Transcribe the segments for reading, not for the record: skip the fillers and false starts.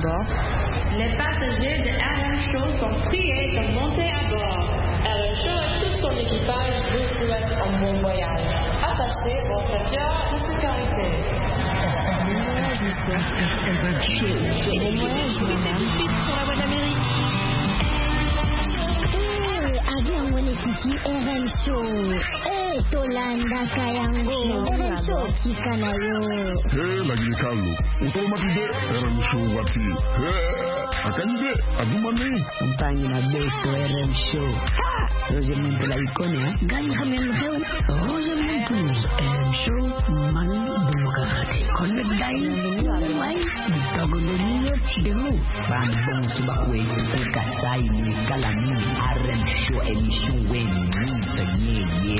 bord. Les passagers de RM Show sont priés de monter à bord. RM Show et tout son équipage vous souhaitent un bon voyage. Attachez vos ceintures de sécurité. RM Show. Et bon voyage, madame. Pour la voix d'Amérique. Avion mwenyekiti RM Show. Tolanda Kayango. RM Show kikanayo. Lagi Carlo. Utomapide RM Show wati. Akanide agumani. Umpangi na besto RM Show. Roger Muntu la ikone. Gani kami mhew. Roger Muntu. RM Show mani bumukarate. Connect dai. Mai. Dogo deniyo demu. Bambong subakwe. Ukasai ni kalami. RM Show emission we ni.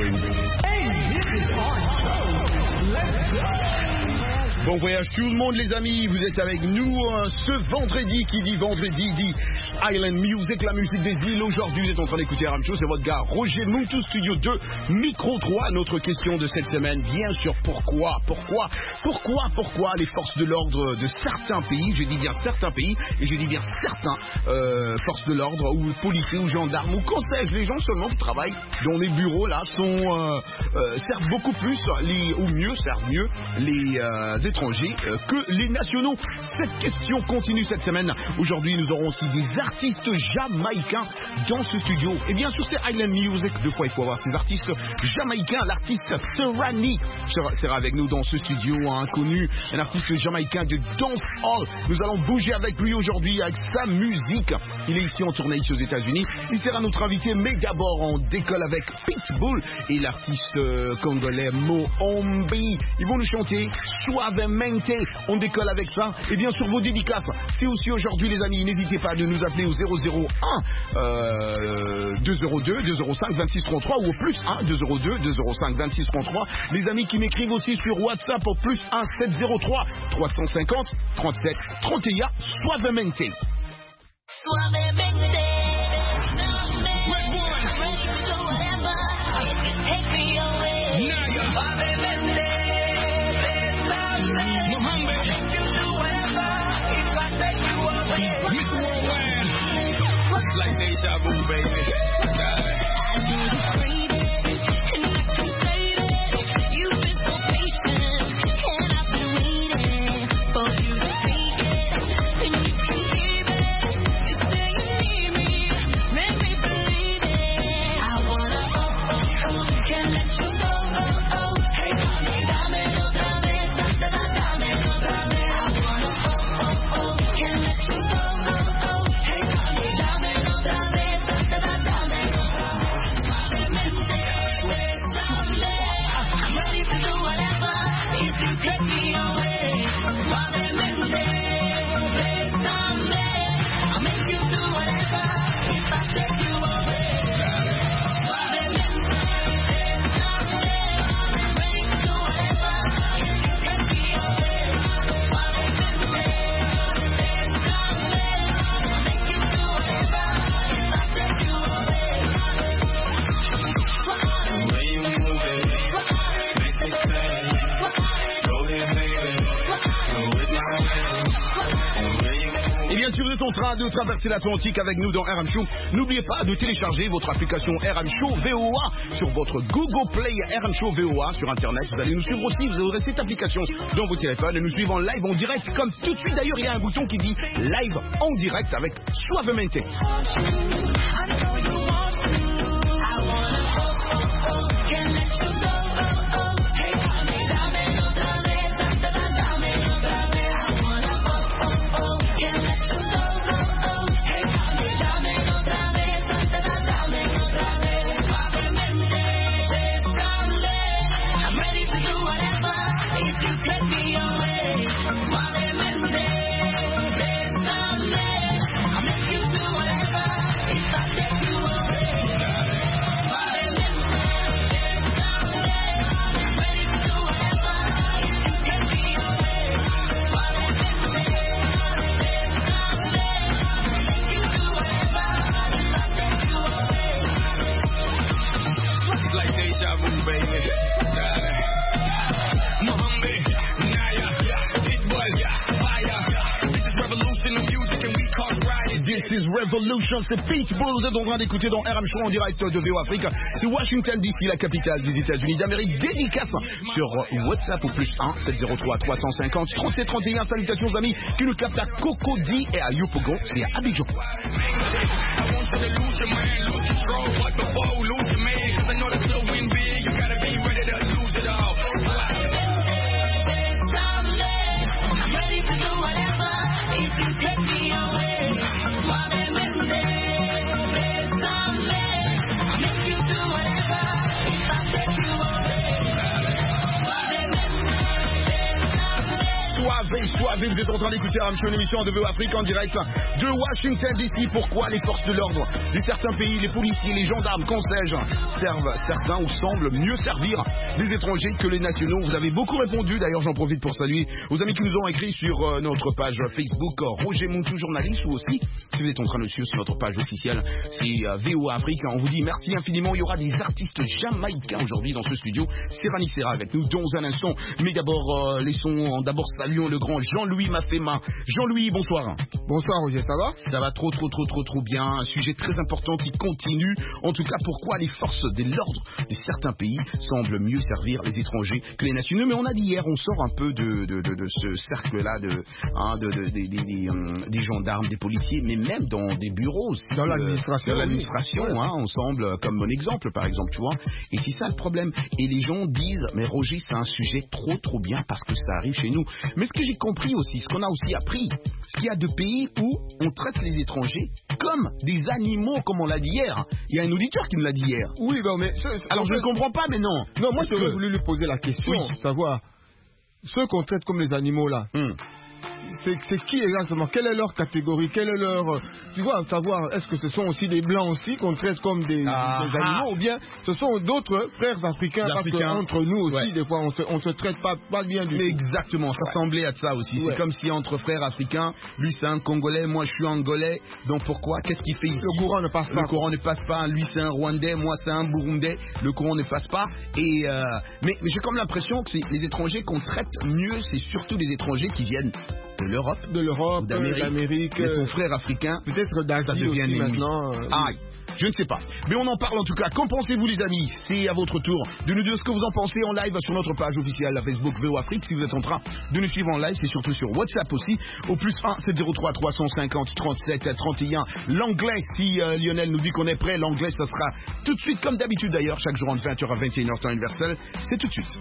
Bon voyage tout le monde les amis, vous êtes avec nous ce vendredi, qui dit vendredi dit Island Music, la musique des îles. Aujourd'hui vous êtes en train d'écouter RM Show, c'est votre gars Roger Moutou, studio 2, micro 3. Notre question de cette semaine, bien sûr, pourquoi les forces de l'ordre de certains pays, je dis bien certains pays, et je dis bien certains forces de l'ordre, ou policiers, ou gendarmes, ou qu'en sais-je, les gens seulement qui travaillent dans les bureaux là, servent beaucoup plus, servent mieux les étrangers que les nationaux. Cette question continue cette semaine. Aujourd'hui, nous aurons aussi des artistes jamaïcains dans ce studio. Et bien sûr, c'est Island Music. Deux fois, il faut avoir ces artistes jamaïcains. L'artiste Serrani sera avec nous dans ce studio, inconnu, un artiste jamaïcain de dancehall. Nous allons bouger avec lui aujourd'hui avec sa musique. Il est ici en tournée ici aux États-Unis. Il sera notre invité, mais d'abord on décolle avec Pitbull et l'artiste congolais Mohombi. Ils vont nous chanter Suavemente. On décolle avec ça. Et bien sûr vos dédicaces, c'est aussi aujourd'hui les amis. N'hésitez pas de nous appeler au 001 202 205 26 33 ou au plus 1 202 205 26 33. Les amis qui m'écrivent aussi sur WhatsApp au plus 1 703 350 37 31. Suavemente. Suavemente. Like deja vu, baby. I need a freedom, and I can say that you've been so patient, and I've been waiting for you to speak it, and you can give it. You say you need me, make me believe it. I wanna can't let you go. Hey, dame otra vez, dame otra vez. I wanna can't let you go. Take me away, Suavemente, besame. I'll make you do whatever if I take you away. Suavemente, besame. I'm ready to do whatever if you take me away. Suavemente, besame. I'll make you do whatever if I take you away. The way you move it makes me say. Et bien sûr, vous êtes en train de traverser l'Atlantique avec nous dans RM Show. N'oubliez pas de télécharger votre application RM Show VOA sur votre Google Play RM Show VOA sur Internet. Vous allez nous suivre aussi, vous aurez cette application dans vos téléphones et nous suivons en live en direct. Comme tout de suite d'ailleurs, il y a un bouton qui dit live en direct avec Suavemente. Take me away, Suavemente, besame. I'll make you do whatever if I take you away. Suavemente, besame. This is Revolution, c'est Pitbull. Vous êtes en train d'écouter dans RM Show en direct de VO Afrique. C'est Washington DC, la capitale des États-Unis d'Amérique. Dédicace sur WhatsApp au plus 1 703 350 37 31. Salutations amis qui nous captent à Cocody et à Yopougon et à Abidjan. Soivez, vous êtes en train d'écouter une émission de VO Afrique en direct de Washington DC. Pourquoi les forces de l'ordre de certains pays, les policiers, les gendarmes, qu'en sais-je, servent certains ou semblent mieux servir les étrangers que les nationaux? Vous avez beaucoup répondu, d'ailleurs j'en profite pour saluer aux amis qui nous ont écrit sur notre page Facebook Roger Moutou journaliste, ou aussi si vous êtes en train de suivre sur notre page officielle, c'est VO Afrique. On vous dit merci infiniment. Il y aura des artistes jamaïcains aujourd'hui dans ce studio. Serrani Serra avec nous dans un instant, mais d'abord d'abord saluons le grand Jean-Louis Mafema. Jean-Louis, bonsoir. Bonsoir Roger, ça va? Ça va trop bien. Un sujet très important qui continue. En tout cas, pourquoi les forces de l'ordre de certains pays semblent mieux servir les étrangers que les nationaux. Mais on a dit hier, on sort un peu de ce cercle-là des gendarmes, des policiers, mais même dans des bureaux aussi, dans l'administration, on semble comme mon exemple, par exemple, tu vois. Et c'est ça le problème. Et les gens disent, mais Roger, c'est un sujet trop bien parce que ça arrive chez nous. Mais ce que j'ai compris aussi, ce qu'on a aussi appris, c'est qu'il y a deux pays où on traite les étrangers comme des animaux, comme on l'a dit hier. Il y a un auditeur qui me l'a dit hier. Oui, non, mais... Alors je ne comprends pas, mais non. Non, moi j'aurais voulu lui poser la question, savoir, ceux qu'on traite comme les animaux là, c'est qui exactement? Quelle est leur catégorie? Quelle est leur... Tu vois, savoir, est-ce que ce sont aussi des blancs aussi qu'on traite comme des animaux, ou bien ce sont d'autres frères africains, parce qu'entre nous aussi, des fois, on se traite pas bien du tout. Exactement, ça semblait être ça aussi. C'est comme si entre frères africains, lui c'est un Congolais, moi je suis Angolais, donc pourquoi? Qu'est-ce qu'il fait ici? Le courant ne passe pas. Le courant ne passe pas, lui c'est un Rwandais, moi c'est un Burundais, le courant ne passe pas. Et mais j'ai comme l'impression que les étrangers qu'on traite mieux, c'est surtout les étrangers qui viennent de l'Europe, d'Amérique, ton frère africain, peut-être d'Asie aussi maintenant. Je ne sais pas. Mais on en parle en tout cas. Qu'en pensez-vous les amis? C'est à votre tour de nous dire ce que vous en pensez en live sur notre page officielle, la Facebook VO Afrique. Si vous êtes en train de nous suivre en live, c'est surtout sur WhatsApp aussi, au plus 1 703 350 37 31. L'anglais, si Lionel nous dit qu'on est prêt, l'anglais ça sera tout de suite comme d'habitude d'ailleurs, chaque jour entre 20h à 21h temps universel. C'est tout de suite.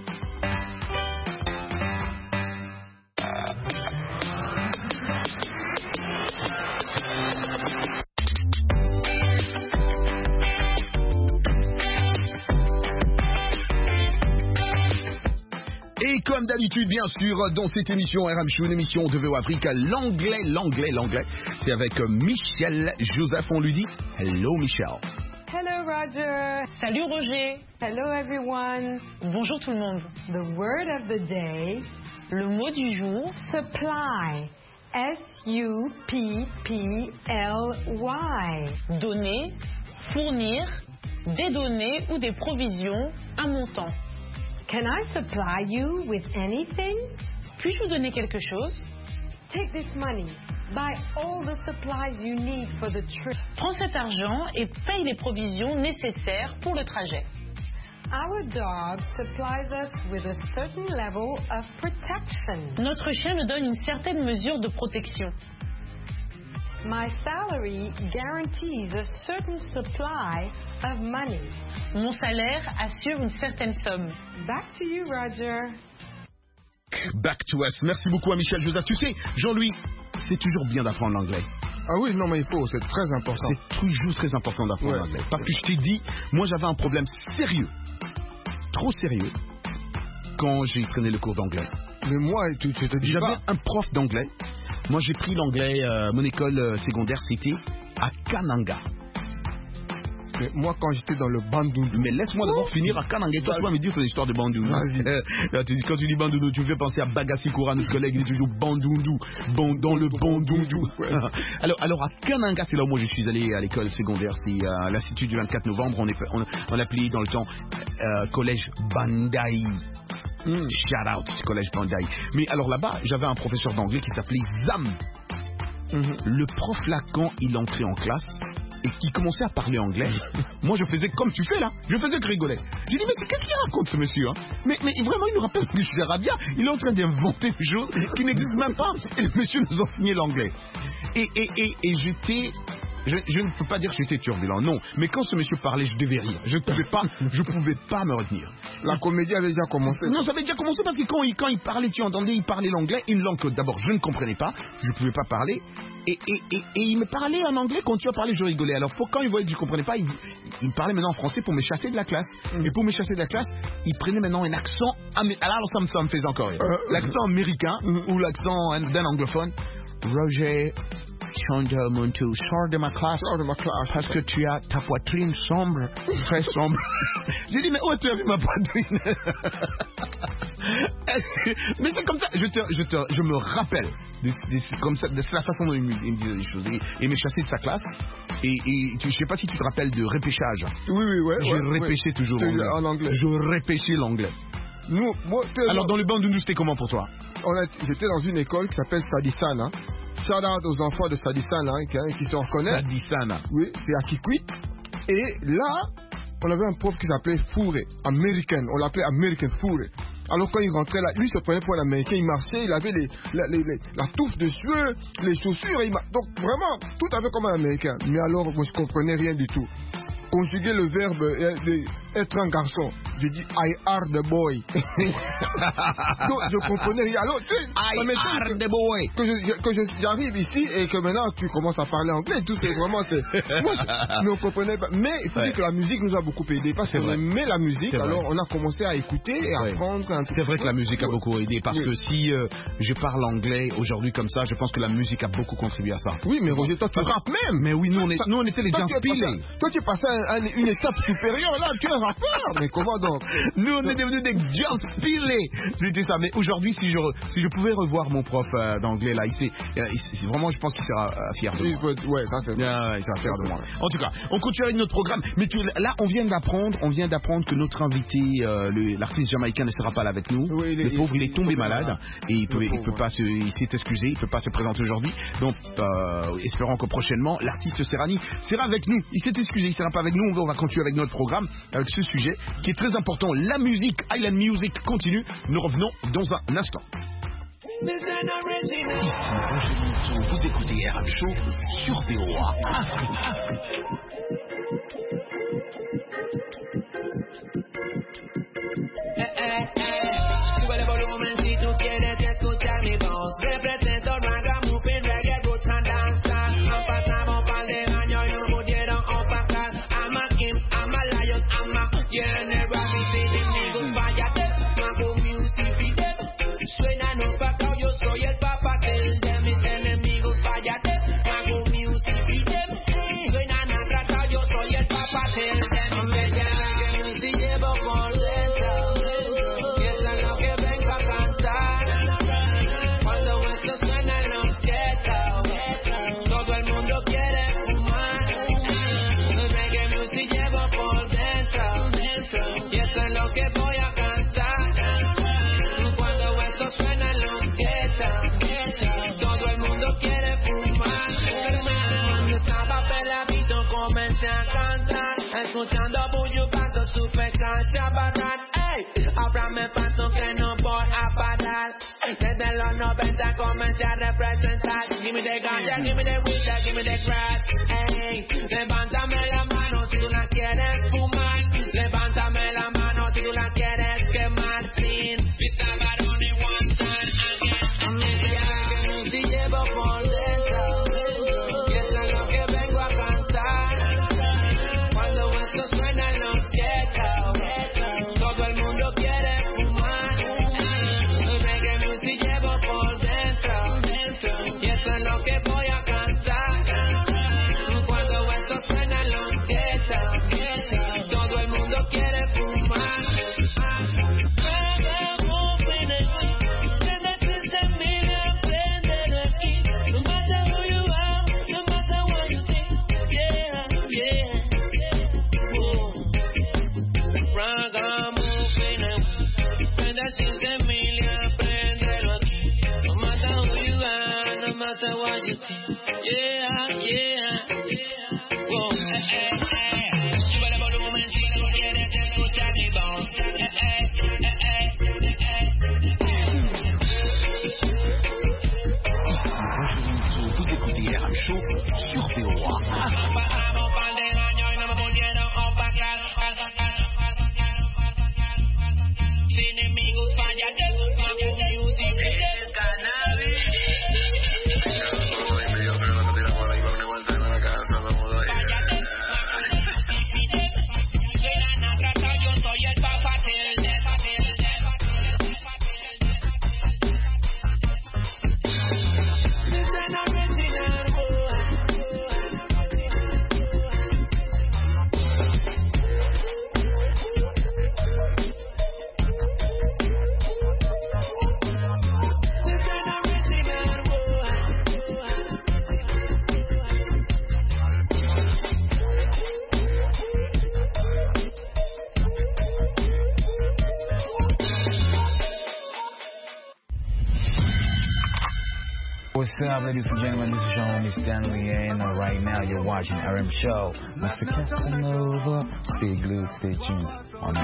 Et comme d'habitude, bien sûr, dans cette émission RM Show, une émission de VO Afrique, l'anglais, c'est avec Michel Joseph. On lui dit hello Michel. Hello Roger. Salut Roger. Hello everyone. Bonjour tout le monde. The word of the day. Le mot du jour. Supply. S-U-P-P-L-Y. Donner, fournir, des données ou des provisions, un montant. Can I supply you with anything? Puis-je vous donner quelque chose? Take this money. Buy all the supplies you need for the trip. Prends cet argent et paye les provisions nécessaires pour le trajet. Our dog supplies us with a certain level of protection. Notre chien nous donne une certaine mesure de protection. My salary guarantees a certain supply of money. Mon salaire assure une certaine somme. Back to you, Roger. Back to us. Merci beaucoup à Michel Joseph. Tu sais, Jean-Louis, c'est toujours bien d'apprendre l'anglais. Ah oui, non mais il faut, c'est très important. C'est toujours très important d'apprendre l'anglais. Parce que je t'ai dit, moi j'avais un problème sérieux, trop sérieux, quand j'ai pris le cours d'anglais. Mais moi, tu te dis j'avais un prof d'anglais. Moi j'ai pris l'anglais, mon école secondaire c'était à Kananga. Mais moi quand j'étais dans le Bandundu. Mais laisse-moi d'abord finir à Kananga. Toi tu vas me dire que c'est l'histoire de Bandundu. Quand tu dis Bandundu, tu me fais penser à Bagassi Koura, notre collègue, il est toujours Bandundu. Dans le Bandundu. Alors à Kananga, c'est là où moi je suis allé à l'école secondaire. C'est à l'Institut du 24 novembre. On l'appelait dans le temps collège Bandai. Shout out, collège Bandai. Mais alors là-bas, j'avais un professeur d'anglais qui s'appelait Zam. Le prof là, quand il entrait en classe et qu'il commençait à parler anglais, moi je faisais comme tu fais là, je faisais que rigoler. J'ai dit mais qu'est-ce qu'il raconte ce monsieur hein, mais vraiment il nous rappelle que je suis arabien, il est en train d'inventer des choses qui n'existent même pas. Et le monsieur nous enseignait l'anglais. Et j'étais... Je ne peux pas dire que j'étais turbulent, non. Mais quand ce monsieur parlait, je devais rire. Je ne pouvais pas me retenir. La comédie avait déjà commencé. Non, ça avait déjà commencé parce que quand il parlait, tu entendais, il parlait l'anglais, une langue que d'abord je ne comprenais pas, je ne pouvais pas parler. Et il me parlait en anglais, quand tu as parlé, je rigolais. Alors quand il voyait que je ne comprenais pas, il me parlait maintenant en français pour me chasser de la classe. Et pour me chasser de la classe, il prenait maintenant un accent... Alors ça me faisait encore rire. L'accent américain ou l'accent d'un anglophone. Roger... Change sors de ma classe, parce que tu as ta poitrine sombre, très sombre. J'ai dit, mais où tu as vu ma poitrine? Mais c'est comme ça, je me rappelle, comme ça, de la façon dont il me disait les choses. Il m'a chassé de sa classe, et je ne sais pas si tu te rappelles de repêchage. Oui. Je repêchais toujours en anglais. Je repêchais l'anglais. Alors dans le Bandundu, c'était comment pour toi? J'étais dans une école qui s'appelle Sadisana. Shout out aux enfants de Sadisana qui se reconnaissent. Sadisana. Oui, c'est à Kikwit. Et là, on avait un prof qui s'appelait Fouré, American. On l'appelait American Fouré. Alors quand il rentrait là, lui se prenait pour un Américain, il marchait, il avait la touffe de cheveux, les chaussures. Donc vraiment, tout avait comme un Américain. Mais alors, moi je comprenais rien du tout. Conjuguer le verbe être un garçon. J'ai dit I are the boy. Donc je comprenais rien. Alors tu sais, I are the boy. Que j'arrive ici et que maintenant tu commences à parler anglais. Tout c'est vraiment moi je ne comprenais pas. Mais il faut dire que la musique nous a beaucoup aidé parce qu'on aimait la musique. Alors on a commencé à écouter et à apprendre. C'est vrai que la musique a beaucoup aidé parce que si je parle anglais aujourd'hui comme ça, je pense que la musique a beaucoup contribué à ça. Oui, mais Roger, toi tu rappes même. Mais oui, nous on était les gens pilés. Toi tu es passé une étape supérieure là, tu es un rappeur. Mais comment donc? Nous on est devenus des gens pilés. C'était ça. Mais aujourd'hui, si je pouvais revoir mon prof d'anglais là, c'est vraiment, je pense qu'il sera fier de moi. Ouais, ça c'est il sera fier de moi. En tout cas, on continue avec notre programme. Mais là, on vient d'apprendre que notre invité, l'artiste jamaïcain, ne sera pas là avec nous. Oui, le pauvre, il est tombé malade et il s'est excusé, il peut pas se présenter aujourd'hui. Donc, espérons que prochainement, l'artiste Serrani sera avec nous. Il s'est excusé, il sera pas avec nous. On va continuer avec notre programme, avec ce sujet qui est très important. La musique, Island Music continue. Nous revenons dans un instant. Ici, vous écoutez RM Show sur VOA Afrique. Sube el volumen si tú quieres escuchar mi voz. Represento ragamuffin, reggae, roots and danza. Han pasado un par de años y no pudieron opacar. I'm a king, I'm a lion, I'm a general. Mi enemigos, váyate, hago music beat. Suena no pacao, yo soy el papa de mis enemigos, váyate, hago music beat. Suena no tratado, yo soy el papa de mis enemigos. Si llevo por dentro. Escuchando bullo canto super cancha banal. Ey, ahora me paso que no voy a parar. Desde los 90 comencé a representar. Give me the ganja, give me the weed, give me the grass. Ey, levántame la mano si tú la quieres fumar. Levántame la mano si tú la quieres quemar. Sin vista varón en one time again. Si llevo por dentro. Y eso es lo que vengo a cantar. Suenan los ghettos, todo el mundo quiere fumar. Reggae music llevo por dentro, y eso es lo que voy a cantar. Cuando esto suena en los ghettos. What's up, ladies and gentlemen? This is your homie Stanley, and right now you're watching RM Show. Mr. Casanova, stay glued, stay tuned on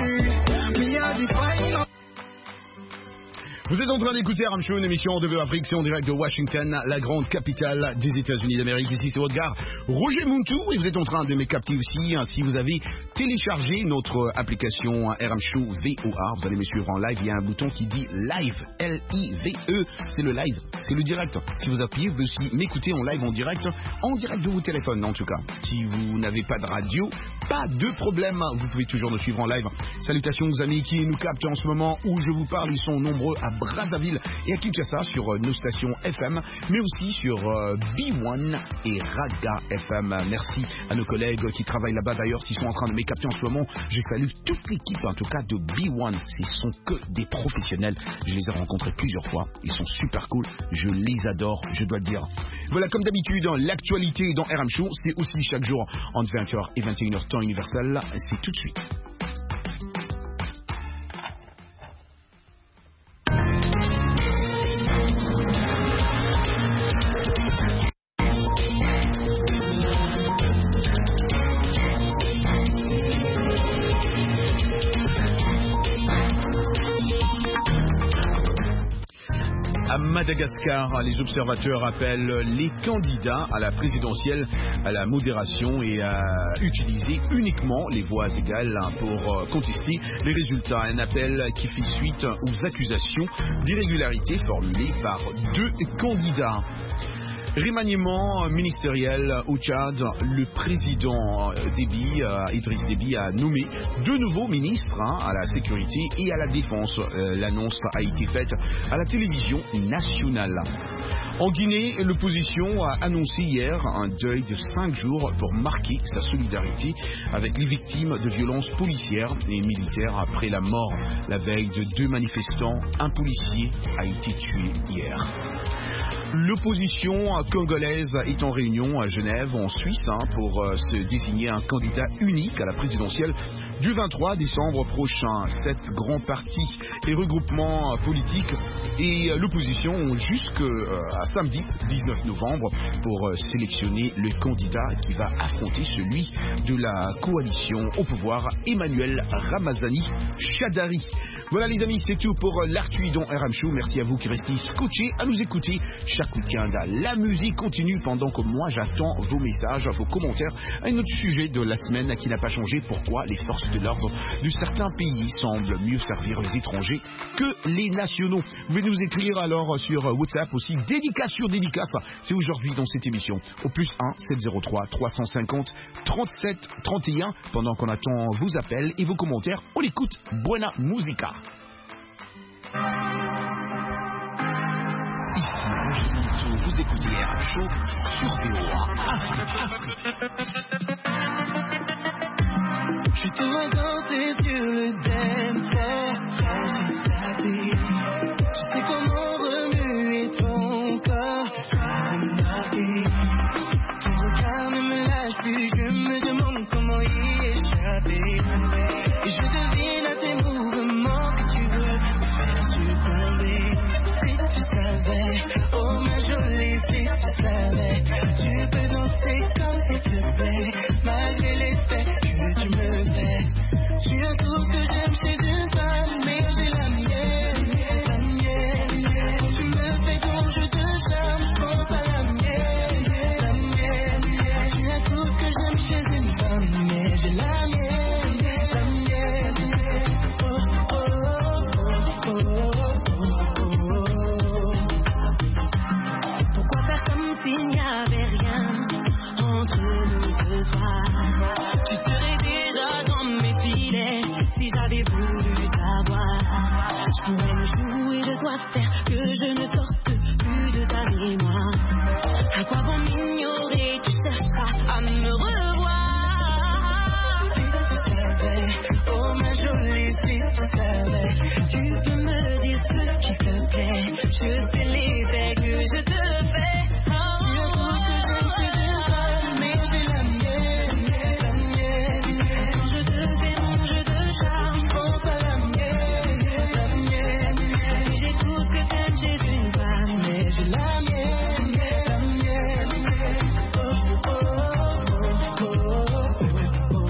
us. Vous êtes en train d'écouter RM Show, une émission de Afrique, c'est en direct de Washington, la grande capitale des États-Unis d'Amérique. Ici, c'est votre gars Roger Muntu, et vous êtes en train de me capter aussi. Si vous avez téléchargé notre application RM Show VOA, vous allez me suivre en live. Il y a un bouton qui dit live, L-I-V-E, c'est le live, c'est le direct. Si vous appuyez, vous pouvez aussi m'écouter en live, en direct de vos téléphones en tout cas. Si vous n'avez pas de radio, pas de problème, vous pouvez toujours nous suivre en live. Salutations aux amis qui nous captent en ce moment où je vous parle, ils sont nombreux à Brazzaville et à Kinshasa sur nos stations FM, mais aussi sur B1 et Raga FM. Merci à nos collègues qui travaillent là-bas. D'ailleurs, s'ils sont en train de me capter en ce moment, je salue toute l'équipe, en tout cas de B1. Ce sont que des professionnels. Je les ai rencontrés plusieurs fois. Ils sont super cool. Je les adore, je dois le dire. Voilà, comme d'habitude, l'actualité dans RM Show, c'est aussi chaque jour entre 20h et 21h temps universel. C'est tout de suite. À Madagascar, les observateurs appellent les candidats à la présidentielle à la modération et à utiliser uniquement les voix égales pour contester les résultats. Un appel qui fait suite aux accusations d'irrégularité formulées par 2 candidats. Remaniement ministériel au Tchad, le président Idriss Déby a nommé 2 nouveaux ministres à la sécurité et à la défense. L'annonce a été faite à la télévision nationale. En Guinée, l'opposition a annoncé hier un deuil de 5 jours pour marquer sa solidarité avec les victimes de violences policières et militaires après la mort la veille de 2 manifestants. Un policier a été tué hier. L'opposition congolaise est en réunion à Genève, en Suisse, pour se désigner un candidat unique à la présidentielle du 23 décembre prochain. 7 grands partis et regroupements politiques et l'opposition ont jusqu'à samedi 19 novembre pour sélectionner le candidat qui va affronter celui de la coalition au pouvoir, Emmanuel Ramazani Shadari. Voilà les amis, c'est tout pour l'actu dans RM Show. Merci à vous qui restez scotchés à nous écouter chaque week-end. La musique continue pendant que moi j'attends vos messages, vos commentaires. Un autre sujet de la semaine qui n'a pas changé. Pourquoi les forces de l'ordre de certains pays semblent mieux servir les étrangers que les nationaux? Vous pouvez nous écrire alors sur WhatsApp aussi. Dédicace sur dédicace. C'est aujourd'hui dans cette émission au +1 703 350 37 31. Pendant qu'on attend vos appels et vos commentaires, on écoute Buena Musica. Ici, vous écoutez RM Show sur VOA. Je suis tout danser sur le dance floor. Je suis tapé. Tu sais comment remuer ton corps. Ton regard ne me lâche plus. Je me demande comment y échapper. Et je devine à tes mouvements que tu veux me faire succomber. Si tu savais, oh ma jolie, si tu savais, tu rien entre nous ce soir. Tu serais déjà dans mes filets si j'avais voulu t'avoir. Je pourrais me jouer de toi, faire que je ne sorte plus de ta mémoire. À quoi bon m'ignorer, tu chercheras à me revoir. Si tu savais, oh ma jolie, si tu savais, tu peux me dire ce qui te plaît. Je sais l'effet que je te fais. Tu as tout ce que j'aime, c'est une femme, mais j'ai la mienne, la mienne. Quand je te fais mon jeu de charme, pense à la mienne, la mienne. J'ai tout ce que t'aimes, j'ai une femme, mais j'ai la mienne, la mienne. Oh, oh, oh, oh, oh, oh.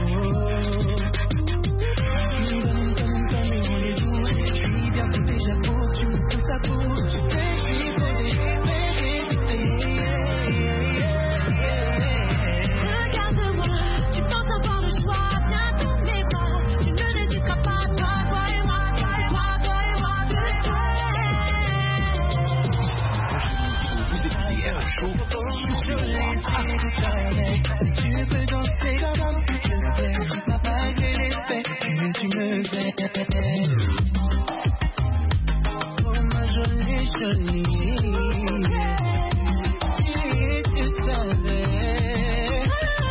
Je suis bien tout déjà pour tu me pousses à bout. Tu fais chipoter, regarde-moi, tu penses avoir le choix, viens dans mes bras, tu ne résisteras pas, toi et moi, toi et moi, toi et moi, toi et moi. Vous écoutez RM Show sur Tu peux danser comme tu le fais, malgré les faits que tu me fais. Oh ma jolie, jolie, si tu savais.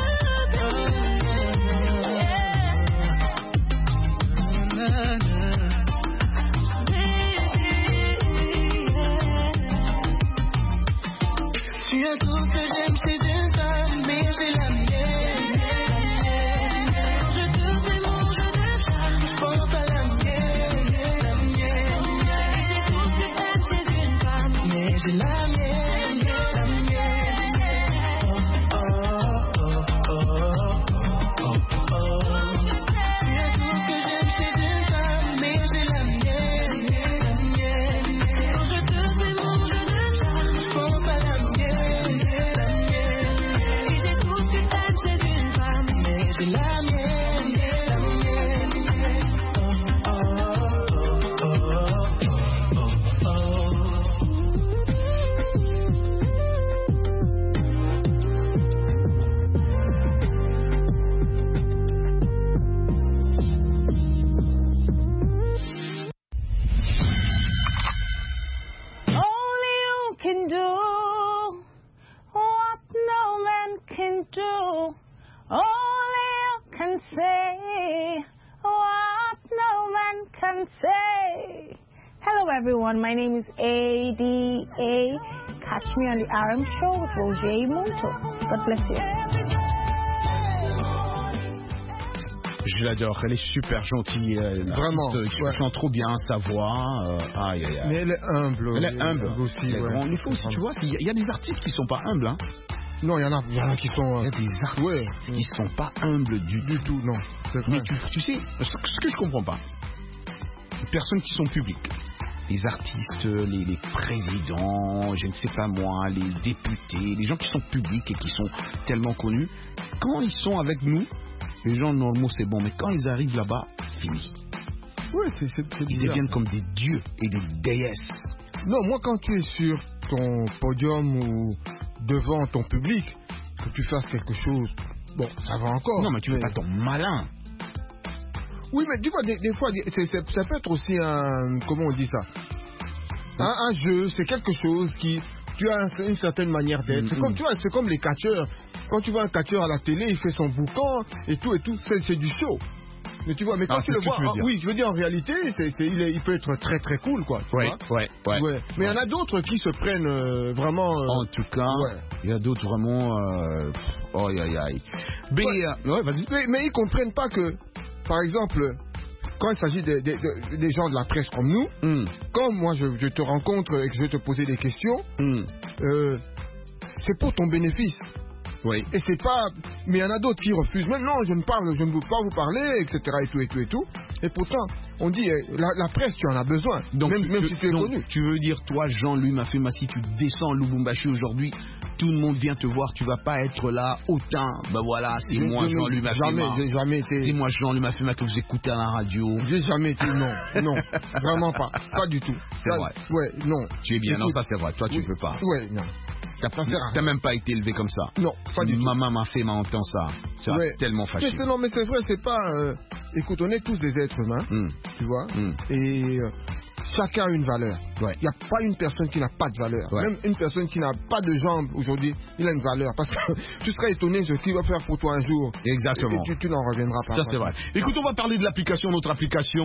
Tu as tout ce que j'aime chez une femme, mais j'ai la mienne, la mienne. Je te fais mon jeu de charme, pense à la mienne, la mienne. J'ai tout ce que t'aimes chez une femme, mais j'ai la mienne, la mienne. Oh, oh, oh, oh, oh, oh. Tu as tout ce que j'aime chez une femme, mais j'ai la mienne, la mienne. Quand je te fais mon jeu de charme, pense à la mienne, la mienne. Et j'ai tout ce que t'aimes chez une femme, mais j'ai la mienne, la mienne. Oh, oh, oh, oh, oh, Only you can do what no man can do. Only you can say what no man can say. Hello everyone, my name is ADA. Catch me on the RM show with Roger Monto. God bless you. Je l'adore, elle est super gentille. Vraiment, Je chante trop bien sa voix. Aïe, aïe, aïe. Mais elle est humble. Elle est humble. Aussi, Il faut aussi, tu vois, il y a des artistes qui sont pas humbles. Hein. Non, il y en a qui sont. Il y a des artistes qui sont pas humbles du tout. Non. Mais tu sais, ce que je comprends pas, les personnes qui sont publiques, les artistes, les présidents, je ne sais pas moi, les députés, les gens qui sont publics et qui sont tellement connus, quand ils sont avec nous, les gens normaux c'est bon, mais quand ils arrivent là-bas, fini. Oui, c'est Ils bizarre. deviennent comme des dieux et des déesses. Non, moi quand tu es sur ton podium ou devant ton public, que tu fasses quelque chose, bon, ça va encore. Non, mais tu fais pas ton malin. Oui, mais tu vois, des fois, ça peut être aussi un... Comment on dit ça, un jeu, c'est quelque chose qui... Tu as une certaine manière d'être. C'est comme, tu vois, c'est comme les catcheurs. Quand tu vois un catcheur à la télé, il fait son boucan et tout, c'est du show. Mais tu vois, mais quand tu le vois, oui, je veux dire en réalité, il peut être très très cool, quoi. Ouais. Mais il y en a d'autres qui se prennent vraiment. En tout cas, il y a d'autres vraiment. Aïe. Vas-y. Mais ils comprennent pas que, par exemple, quand il s'agit des gens de la presse comme nous, quand moi je te rencontre et que je vais te poser des questions, c'est pour ton bénéfice. Oui. Et c'est pas. Mais il y en a d'autres qui refusent. Même non, je ne veux pas vous parler, etc. Et tout. Et pourtant, on dit, la presse, tu en as besoin. Donc, même si tu es connu. Tu veux dire, toi, Jean-Louis Mafema, si tu descends Lubumbashi aujourd'hui, tout le monde vient te voir, tu vas pas être là autant. Ben voilà, c'est moi, Jean-Louis Mafema. J'ai jamais été. C'est moi, Jean-Louis Mafema, que vous écoutez à la radio. J'ai jamais été, non, vraiment pas. Pas du tout. C'est vrai. Ouais, non. Tu es bien, non, ça c'est vrai. Toi, tu peux pas. Ouais, non. T'as même pas été élevé comme ça. Non, pas du tout. Maman Mafema entend ça. Ça va tellement fâché. Non, mais c'est vrai, c'est pas. Écoute, on est tous des êtres humains, tu vois, et chacun a une valeur. Il n'y a pas une personne qui n'a pas de valeur. Même une personne qui n'a pas de jambes aujourd'hui, il a une valeur. Parce que tu serais étonné de ce qu'il va faire pour toi un jour. Exactement. Et tu n'en reviendras pas. Ça, c'est vrai. Écoute, on va parler de l'application, notre application,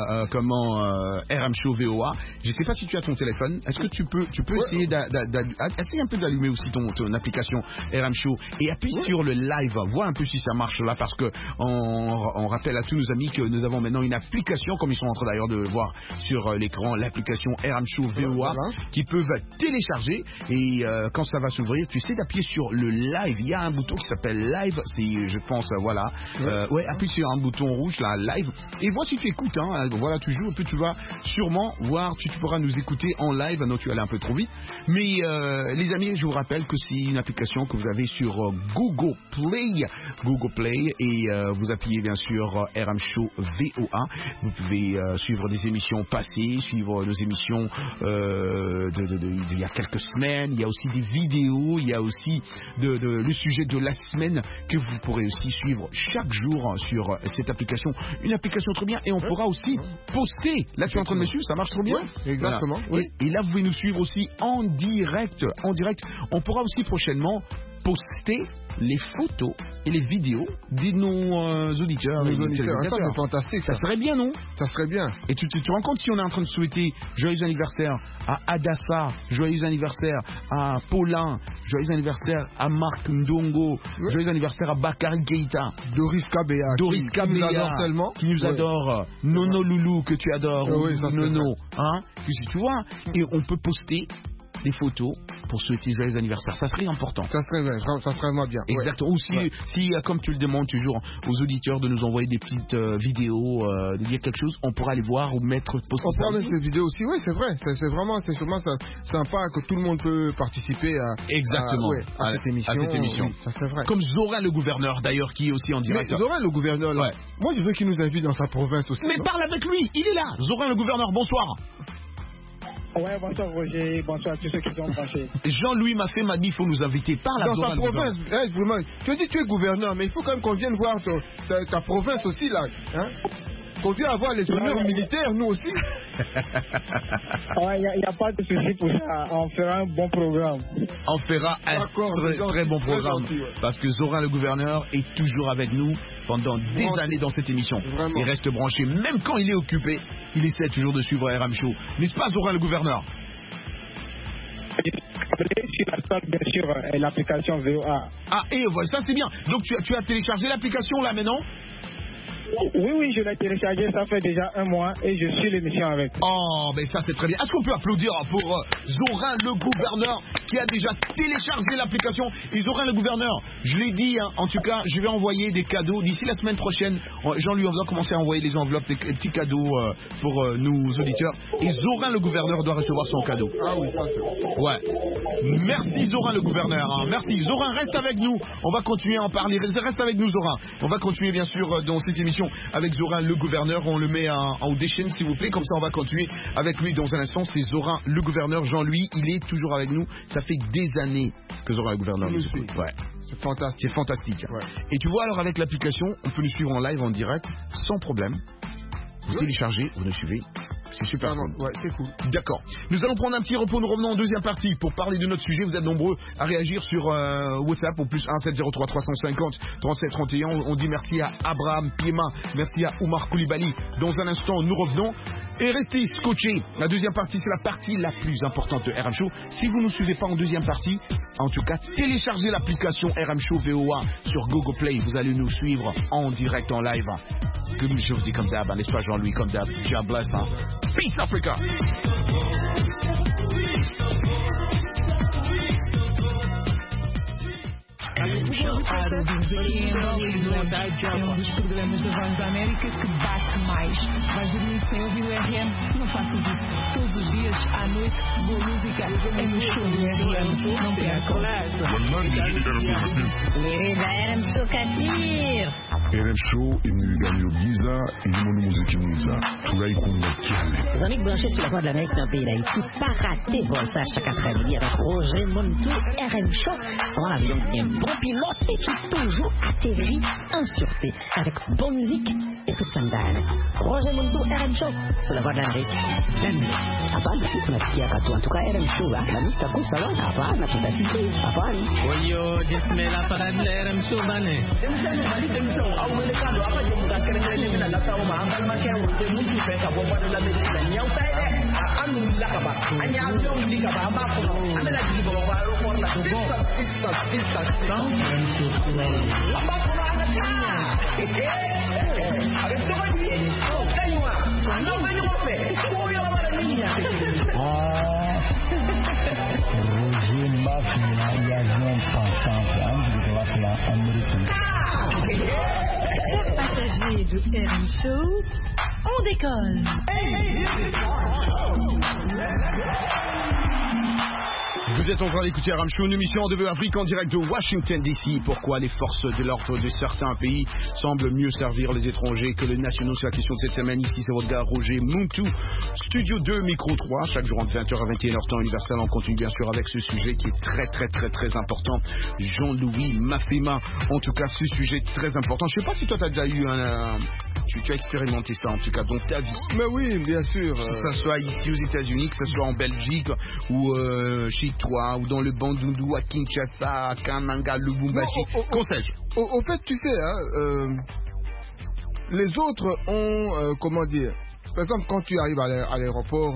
RM Show VOA. Je ne sais pas si tu as ton téléphone. Est-ce que tu peux essayer essaye un peu d'allumer aussi ton application RM Show et appuie sur le live. Vois un peu si ça marche là, parce que on rappelle à tous nos amis que nous avons maintenant une application, comme ils sont en train d'ailleurs de le voir sur l'écran, l'application RM Show VOA, qui peuvent télécharger, et quand ça va s'ouvrir, tu essaies d'appuyer sur le live. Il y a un bouton qui s'appelle live, c'est, je pense, voilà. Appuie sur un bouton rouge là, live, et vois si tu écoutes, voilà, tu joues, et puis tu vas sûrement voir, tu pourras nous écouter en live. Non, tu es allé un peu trop vite, mais les amis, je vous rappelle que c'est une application que vous avez sur Google Play, et vous appuyez bien sûr RM Show VOA. Vous pouvez suivre des émissions passées, suivre nos émissions il y a quelques semaines. Il y a aussi des vidéos, il y a aussi le sujet de la semaine que vous pourrez aussi suivre chaque jour sur cette application. Une application trop bien, et on pourra aussi poster. Là, tu es en train de me suivre, ça marche trop bien. Exactement. Voilà. Et là, vous pouvez nous suivre aussi en direct. On pourra aussi prochainement poster les photos et les vidéos de nos auditeurs. Ça, c'est fantastique. Ça serait bien, non? Ça serait bien. Et tu te rends compte, si on est en train de souhaiter joyeux anniversaire à Adassa, joyeux anniversaire à Paulin, joyeux anniversaire à Marc Ndongo, joyeux anniversaire à Bakary Keïta, Doris Kabea, qui nous adore, Nono Loulou, que tu adores, Nono, tu vois, et on peut poster des photos pour souhaiter joyeux anniversaire. Ça serait important. Ça serait vraiment bien. Exactement. Ou si comme tu le demandes toujours aux auditeurs de nous envoyer des petites vidéos, de dire quelque chose, on pourra les voir ou mettre poster. On pourra mettre des vidéos aussi, oui, c'est vrai. C'est sûrement sympa que tout le monde peut participer à cette émission. Oui, ça serait vrai. Comme Zorin le gouverneur d'ailleurs, qui est aussi en direct. Mais Zorin le gouverneur, là, moi je veux qu'il nous invite dans sa province aussi. Mais parle avec lui, il est là. Zorin le gouverneur, bonsoir. Ouais, bonsoir Roger, bonsoir à tous ceux qui sont branchés. Jean-Louis m'a dit qu'il faut nous inviter par la dans sa province. Tu dis que tu es gouverneur, mais il faut quand même qu'on vienne voir ta province aussi là. Qu'on vienne avoir les honneurs militaires, nous aussi. Il n'y a pas de souci pour ça. On fera un bon programme. On fera un très bon programme. Parce que Zorin le gouverneur est toujours avec nous pendant des années dans cette émission. Vraiment. Il reste branché, même quand il est occupé, il essaie toujours de suivre RM Show. N'est-ce pas, Zorin le gouverneur? Bien sûr, l'application VOA. Ah, et voilà, ça c'est bien. Donc tu as téléchargé l'application là maintenant? Oui, je l'ai téléchargé, ça fait déjà 1 mois et je suis l'émission avec. Oh, mais ça c'est très bien. Est-ce qu'on peut applaudir pour Zorin le gouverneur qui a déjà téléchargé l'application? Et Zorin le gouverneur, je l'ai dit, en tout cas, je vais envoyer des cadeaux d'ici la semaine prochaine. Jean-Louis va commencer à envoyer des enveloppes, des petits cadeaux pour nos auditeurs. Et Zorin le gouverneur doit recevoir son cadeau. Ah oui, ça c'est bon. Ouais. Merci Zorin le gouverneur. Merci. Zorin, reste avec nous. On va continuer à en parler. Reste avec nous, Zorin. On va continuer bien sûr dans cette émission avec Zorin le gouverneur. On le met en audition s'il vous plaît, comme ça on va continuer avec lui dans un instant. C'est Zorin le gouverneur. Jean-Louis, il est toujours avec nous. Ça fait des années que Zorin le gouverneur nous écoute. Ouais. C'est fantastique. C'est fantastique. Ouais. Et tu vois, alors avec l'application, on peut nous suivre en live, en direct, sans problème. Vous téléchargez, vous nous suivez. C'est super cool. Ouais, c'est cool. D'accord. Nous allons prendre un petit repos. Nous revenons en deuxième partie pour parler de notre sujet. Vous êtes nombreux à réagir sur WhatsApp au plus 1 703 350 37 31. On dit merci à Abraham Piema. Merci à Oumar Koulibaly. Dans un instant, nous revenons. Et restez scotchés. La deuxième partie, c'est la partie la plus importante de RM Show. Si vous ne nous suivez pas en deuxième partie, en tout cas, téléchargez l'application RM Show VOA sur Google Play. Vous allez nous suivre en direct, en live. Comme je vous dis comme d'hab, n'est-ce pas Jean-Louis, comme d'hab. God bless, hein. Peace Africa. Show. Ouvimos aqui em Hollywood. É um dos programas da Voz da América que bate mais. Vais dormir sem ouvir o RM? Não faças isso. Todos os dias, à noite, boa música é no show do RM. Não percam. RM Show Katir. RM Show imilingani Giza ilimono muziki mwiza tunaikunda kiale. Les amis branchés sur la voix de l'Amérique dans le pays d'Haïti, pas rater Volta chaque après-midi avec Roger Montou, RM Show. On a donc un bon pilote et qui toujours atterrit en sûreté avec bonne musique et tout ça d'âne. Roger Montou, RM Show sur la voix de l'Amérique. Hapana, si tunasikia katu. En tout cas, RM Show, la musique taku sawa, hapana, tutasikia, hapana. Oyo, jismela para de RM Show bane. Chers passagers du RM Show, on décolle. Vous êtes en train d'écouter RM Show, une émission de Afrique en direct de Washington DC. Pourquoi les forces de l'ordre de certains pays semblent mieux servir les étrangers que les nationaux? C'est la question de cette semaine. Ici, c'est votre gars Roger Muntu. Studio 2, micro 3. Chaque jour entre 20h à 21h temps universel. On continue bien sûr avec ce sujet qui est très important. Jean-Louis Mafema. En tout cas, ce sujet est très important. Je sais pas si toi, tu as déjà eu tu as expérimenté ça en tout cas, donc ta vie. Mais oui, bien sûr. Que ce soit ici aux États-Unis, que ce soit en Belgique ou chez toi, ou dans le Bandundu, à Kinshasa, à Kananga, Lubumbashi. Qu'en sais-je? Au fait, tu sais, les autres ont, comment dire, par exemple, quand tu arrives à l'aéroport,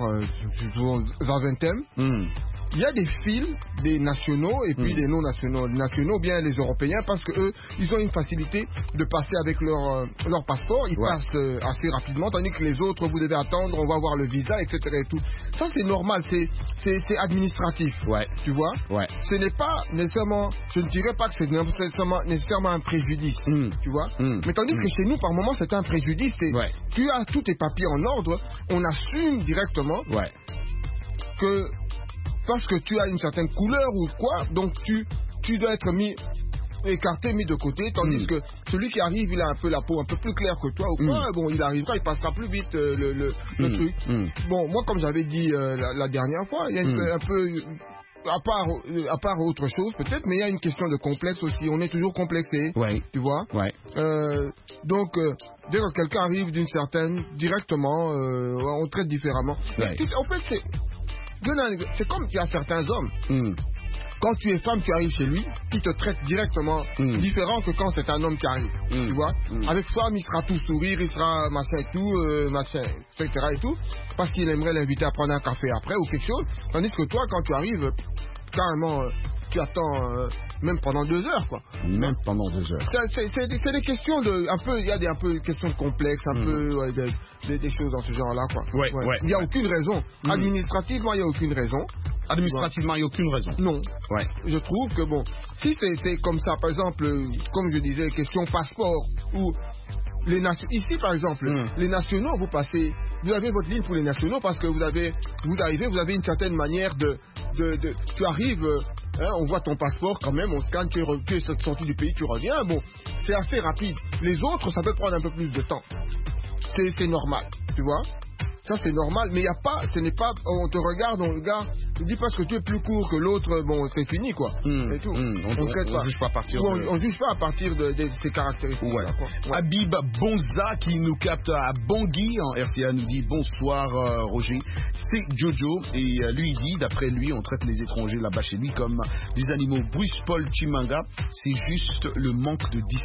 Zaventem, il y a des files des nationaux et puis des non-nationaux. Les nationaux, bien les Européens, parce que eux, ils ont une facilité de passer avec leur passeport. Ils passent assez rapidement, tandis que les autres, vous devez attendre, on va voir le visa, etc. Et tout. Ça, c'est normal, c'est administratif. Tu vois? Ce n'est pas nécessairement, je ne dirais pas que c'est nécessairement un préjudice. Tu vois? Mais tandis que chez nous, par moment, c'est un préjudice. Tu as tous tes papiers en ordre, on assume directement que parce que tu as une certaine couleur ou quoi, donc tu dois être écarté, mis de côté, tandis que celui qui arrive, il a un peu la peau un peu plus claire que toi ou quoi, bon, il arrivera, il passera plus vite le truc. Bon, moi, comme j'avais dit la dernière fois, il y a un peu, à part autre chose peut-être, mais il y a une question de complexe aussi, on est toujours complexé, tu vois. Donc, dès que quelqu'un arrive d'une certaine, directement, on traite différemment. En fait, c'est comme il y a certains hommes. Quand tu es femme, tu arrives chez lui, il te traite directement différent que quand c'est un homme qui arrive. Tu vois? Avec femme, il sera tout sourire, il sera machin et tout, machin, etc. et tout, parce qu'il aimerait l'inviter à prendre un café après ou quelque chose. Tandis que toi, quand tu arrives, carrément, tu attends même pendant 2 heures, quoi. Même pendant 2 heures. C'est des questions de, un peu, il y a un peu questions de complexes, un peu des choses dans ce genre-là, quoi. Il n'y a aucune raison. Administrativement, il n'y a aucune raison. Administrativement, il n'y a aucune raison. Non. Je trouve que bon, si c'est comme ça, par exemple, comme je disais, question passeport ou les ici par exemple, les nationaux, vous avez votre ligne pour les nationaux parce que vous avez une certaine manière tu arrives, on voit ton passeport quand même, on scanne, tu es sorti du pays, tu reviens, bon, c'est assez rapide. Les autres, ça peut prendre un peu plus de temps. C'est normal, tu vois. Ça c'est normal, mais il y a pas, ce n'est pas, on te regarde, on dit parce que tu es plus court que l'autre, bon c'est fini quoi. Et tout. On juge pas à partir on juge pas à partir de ces caractéristiques. Habib Bonza qui nous capte à Bangui en RCA nous dit bonsoir Roger, c'est Jojo et lui il dit, d'après lui on traite les étrangers là-bas chez lui comme des animaux. Bruce Paul Chimanga, c'est juste le manque de discipline.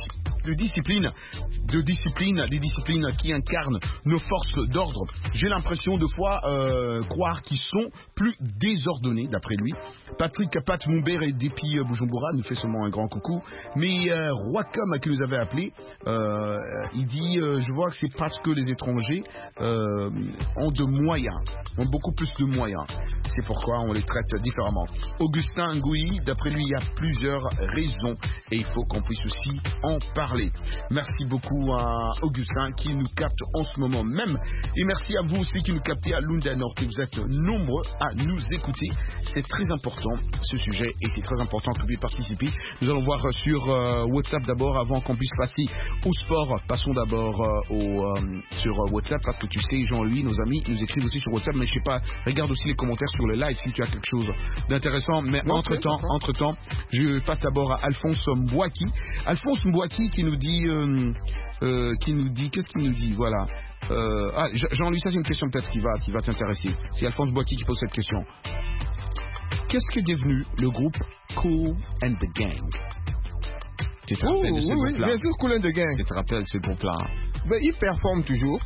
de discipline, des disciplines qui incarnent nos forces d'ordre. J'ai l'impression de fois croire qu'ils sont plus désordonnés, d'après lui. Patrick Pat Mumbere et Depi Bujumbura nous fait seulement un grand coucou. Mais Roicom qui nous avait appelé, il dit je vois que c'est parce que les étrangers ont beaucoup plus de moyens. C'est pourquoi on les traite différemment. Augustin Ngouyi, d'après lui, il y a plusieurs raisons et il faut qu'on puisse aussi en parler. Merci beaucoup à Augustin qui nous capte en ce moment même. Et merci à vous aussi qui nous captez à Lunda Nord. Vous êtes nombreux à nous écouter. C'est très important ce sujet et c'est très important que vous puissiez participer. Nous allons voir sur WhatsApp d'abord avant qu'on puisse passer au sport. Passons d'abord sur WhatsApp parce que tu sais, Jean-Louis, nos amis, nous écrivent aussi sur WhatsApp. Mais je sais pas, regarde aussi les commentaires sur le live si tu as quelque chose d'intéressant. Mais entre-temps, je passe d'abord à Alphonse Mbouaki. Alphonse Mbouaki qui nous dit, qu'est-ce qu'il nous dit? Voilà. Jean-Louis, ça c'est une question peut-être qui va t'intéresser. C'est Alphonse Mbouaki qui pose cette question. Qu'est-ce qui est devenu le groupe Kool and the Gang? Tu te rappelles de ce groupe-là? Bien sûr, Kool and the Gang. Tu te rappelles de ce groupe-là? Ben, ils performent toujours.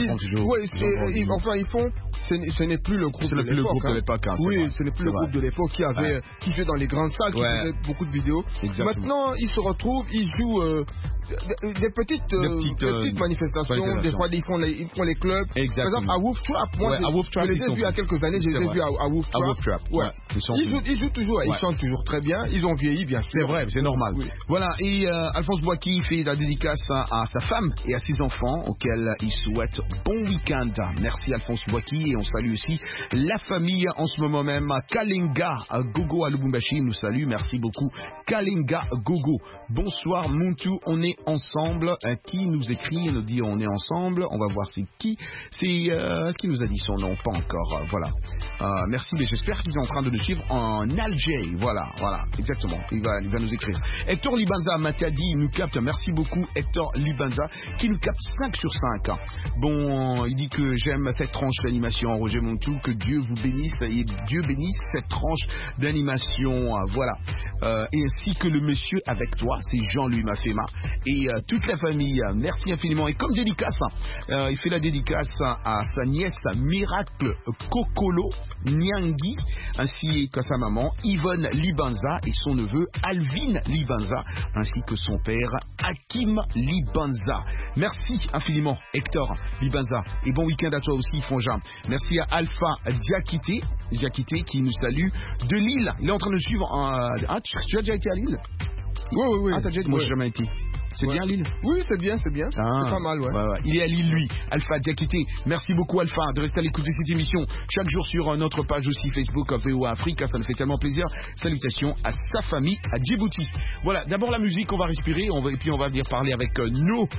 Ils font. Ce n'est plus le groupe de l'époque. Oui, ce n'est plus le groupe de l'époque qui jouait dans les grandes salles, qui faisait beaucoup de vidéos. Exactement. Maintenant, ils se retrouvent, ils jouent des petites manifestations. Des fois, ils font les clubs. Exactement. Par exemple, à Wolf Trap, moi, je les ai vus il y a quelques années. Je les ai vus à Wolf Trap. Ils jouent toujours, ils chantent toujours très bien. Ils ont vieilli, bien sûr. C'est vrai, c'est normal. Voilà. Et Alphonse Mbouaki fait la dédicace à sa femme et à ses enfants auxquels il souhaite bon week-end. Merci Alphonse Mbouaki et on salue aussi la famille en ce moment même. Kalinga Gogo à Lubumbashi nous salue. Merci beaucoup Kalinga Gogo. Bonsoir Muntu, on est ensemble. Qui nous écrit? Il nous dit on est ensemble. On va voir c'est qui. Est-ce qu'il nous a dit son nom? Pas encore. Voilà. Merci, mais j'espère qu'ils sont en train de nous suivre en Algérie. Voilà, exactement. Il va nous écrire. Hector Libanza Matadi nous capte. Merci beaucoup Hector Libanza qui nous capte 5 sur 5. Bon, il dit que j'aime cette tranche d'animation, Roger Montou, que Dieu vous bénisse et Dieu bénisse cette tranche d'animation, voilà. Et ainsi que le monsieur avec toi, c'est Jean-Louis Mafema et toute la famille, merci infiniment. Et comme dédicace, il fait la dédicace à sa nièce Miracle Kokolo Nyangi, ainsi que sa maman Yvonne Libanza et son neveu Alvin Libanza, ainsi que son père Hakim Libanza. Merci infiniment Hector Libanza et bon week-end à toi aussi Frangin. Merci à Alpha Diakité qui nous salue de Lille. Il est en train de nous suivre. Tu as déjà été à Lille? Oui. Ah, t'as déjà été? Moi, j'ai jamais été. C'est bien Lille? Oui, c'est bien. C'est pas mal, ouais. Il est à Lille, lui. Alpha Diakité. Merci beaucoup, Alpha, de rester à l'écoute de cette émission. Chaque jour sur notre page aussi Facebook VOA Afrique. Ça nous fait tellement plaisir. Salutations à sa famille, à Djibouti. Voilà, d'abord la musique, on va respirer. Et puis on va venir parler avec nos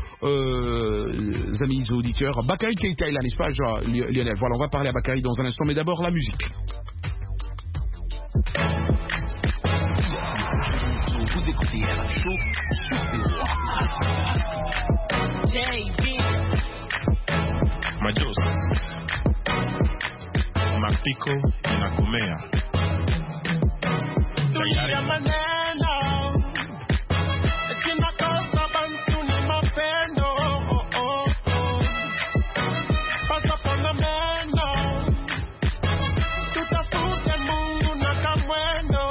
amis auditeurs. Bakary Keita est là, n'est-ce pas, Lionel? Voilà, on va parler à Bakary dans un instant. Mais d'abord, la musique. Vous écoutez un show Majos Mapiko inakomea Dunia maneno Kinakosa bantu ni mapendo Pasa pona meno Tutafute Mungu na kamwendo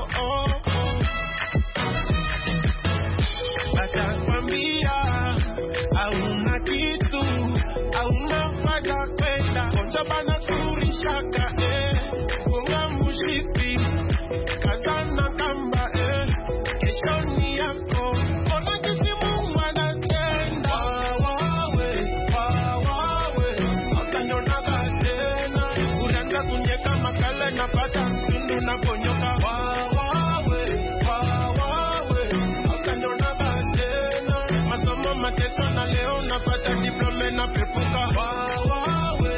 Atakwambia hauna kitu, hauna faida kwenda Konja bana turishaka Kunga mushipi Kazana kamba Kesho ni yako Ona kisi Mungu anatenda Wawawe Akanyona katena Ulianza kunyeka makale na pata Tundu na ponyoka Wawawe Akanyona katena Masomo mateso na leo napata diplome na pepuka Wawawe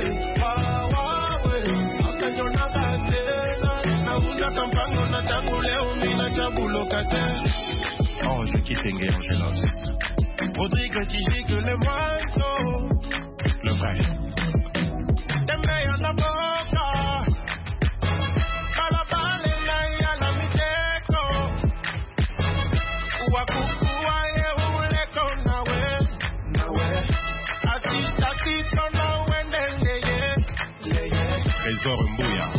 Akanyona katena Na una kampango na tangu leo mina chabulo kate Oh, je quitte Angelos Rodrigue Tijique le moiseau Le vrai Tembe na boca Kalabale na ya la miteko Wakuku wa ye uleko Trésor Mbuya.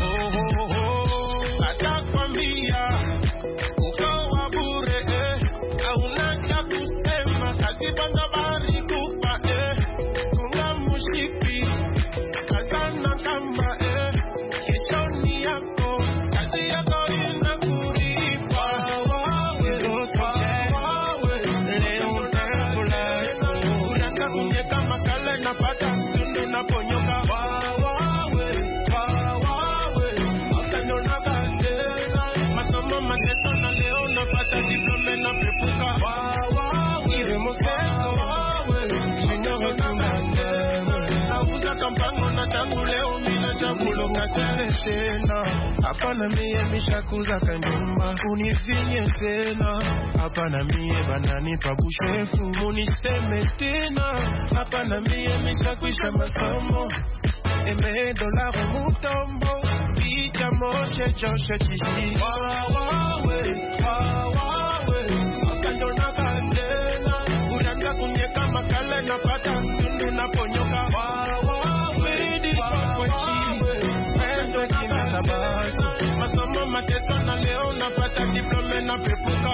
Atakwambia ukawa bure hauna cha kusema kazipanga bari kufa kunga mushipi kazana kamba keshoni yako kazi yako inakulipa wawe leo nakula unataka kunyeka makale napata tundu naponyoka hapana mie mishakuza kanyumba univinye tena hapana mie bananipa bushefu muniseme tena hapana mie mishakwisha masomo eme dolaro mutombo vita moshe joshe chihi wawe akandona kandena uranga kunyeka makale napata tundu naponyoka widi kwakwechi masomo mateso na leo napata diplome na pepuka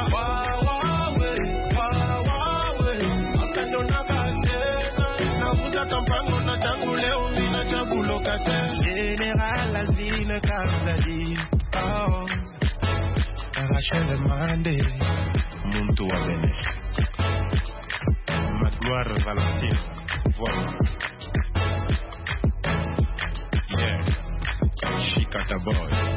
akandona kandena navuza kampango na tangu leo mina chaguloka tena General Azine Kazadi Rachel Mande Muntu wa Bene Magloire Valentine. Voilà. Yeah. Chicata Boy.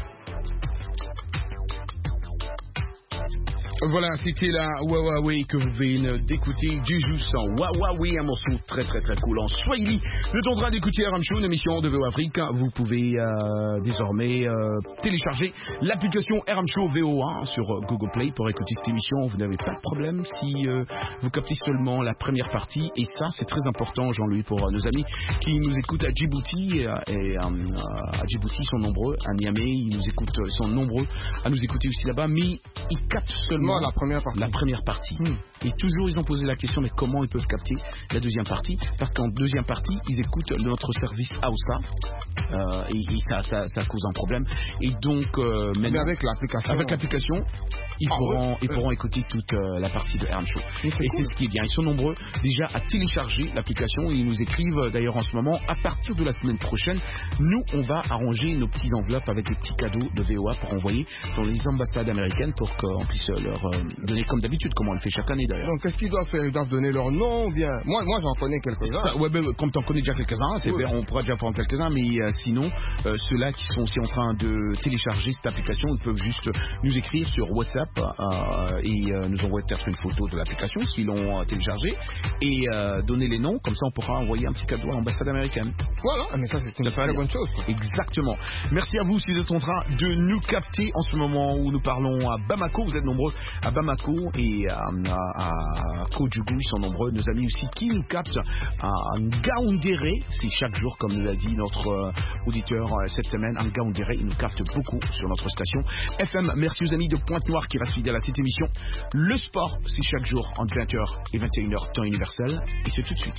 Voilà, c'était la Huawei que vous venez d'écouter du Jussan. Huawei, un morceau très très très cool en Swahili. Vous êtes en train d'écouter RM Show, une émission de VO Afrique. Vous pouvez désormais télécharger l'application RM Show VO1 sur Google Play pour écouter cette émission. Vous n'avez pas de problème si vous captez seulement la première partie. Et ça, c'est très important, Jean-Louis, pour nos amis qui nous écoutent à Djibouti. Et à Djibouti, ils sont nombreux. À Niamey, ils sont nombreux à nous écouter aussi là-bas. Mais ils captent seulement la première partie. Et toujours ils ont posé la question, mais comment ils peuvent capter la deuxième partie? Parce qu'en deuxième partie ils écoutent notre service AOSA et ça cause un problème. Et donc mais avec l'application ils pourront écouter toute la partie de RM Show. Et c'est ce qui est bien, ils sont nombreux déjà à télécharger l'application et ils nous écrivent d'ailleurs en ce moment, à partir de la semaine prochaine, nous on va arranger nos petits enveloppes avec des petits cadeaux de VOA pour envoyer dans les ambassades américaines pour qu'on puisse leur donner comme d'habitude, comme on le fait chaque année d'ailleurs. Donc qu'est-ce qu'ils doivent faire? Ils doivent donner leur nom ou bien? Moi j'en connais quelques-uns. Ouais, ben, comme tu en connais déjà quelques-uns, on pourra déjà prendre quelques-uns, mais sinon ceux-là qui sont aussi en train de télécharger cette application, ils peuvent juste nous écrire sur WhatsApp et nous envoyer peut-être une photo de l'application s'ils l'ont téléchargée et donner les noms, comme ça on pourra envoyer un petit cadeau à l'ambassade américaine. Voilà, mais ça c'est une très bonne chose. Exactement. Merci à vous si vous êtes en train de nous capter en ce moment où nous parlons à Bamako. Vous êtes nombreux à Bamako et à Kodjougou, ils sont nombreux. Nos amis aussi qui nous captent à Ngaoundéré, c'est chaque jour comme nous l'a dit notre auditeur cette semaine. À Ngaoundéré, ils nous captent beaucoup sur notre station FM. Merci aux amis de Pointe-Noire qui restent fidèles à cette émission. Le sport, c'est chaque jour entre 20h et 21h temps universel et c'est tout de suite.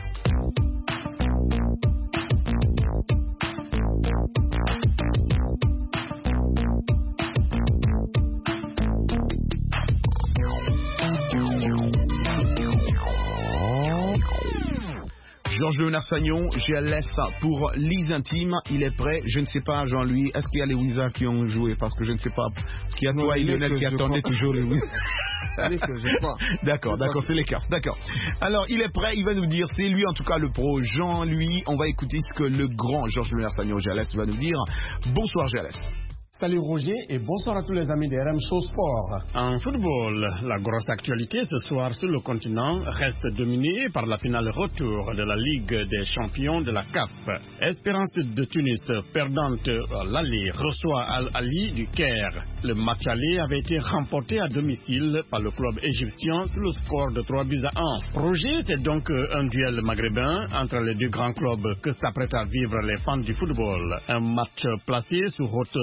Georges Sagnon, GLS pour les intimes, il est prêt. Je ne sais pas, Jean-Louis, est-ce qu'il y a les Wizards qui ont joué? Parce que je ne sais pas. Est-ce qu'il y a toi et Lionel qui attendaient toujours les Wizards? D'accord, c'est les cartes, d'accord. Alors, il est prêt, il va nous dire, c'est lui en tout cas le pro, Jean-Louis. On va écouter ce que le grand Georges Sagnon, GLS, va nous dire. Bonsoir, GLS. Salut Roger et bonsoir à tous les amis de RM Show Sport. En football, la grosse actualité ce soir sur le continent reste dominée par la finale retour de la Ligue des champions de la CAF. Espérance de Tunis, perdante à l'aller, reçoit Al-Ali du Caire. Le match aller avait été remporté à domicile par le club égyptien sur le score de 3-1. Roger, c'est donc un duel maghrébin entre les deux grands clubs que s'apprêtent à vivre les fans du football. Un match placé sous haute sécurité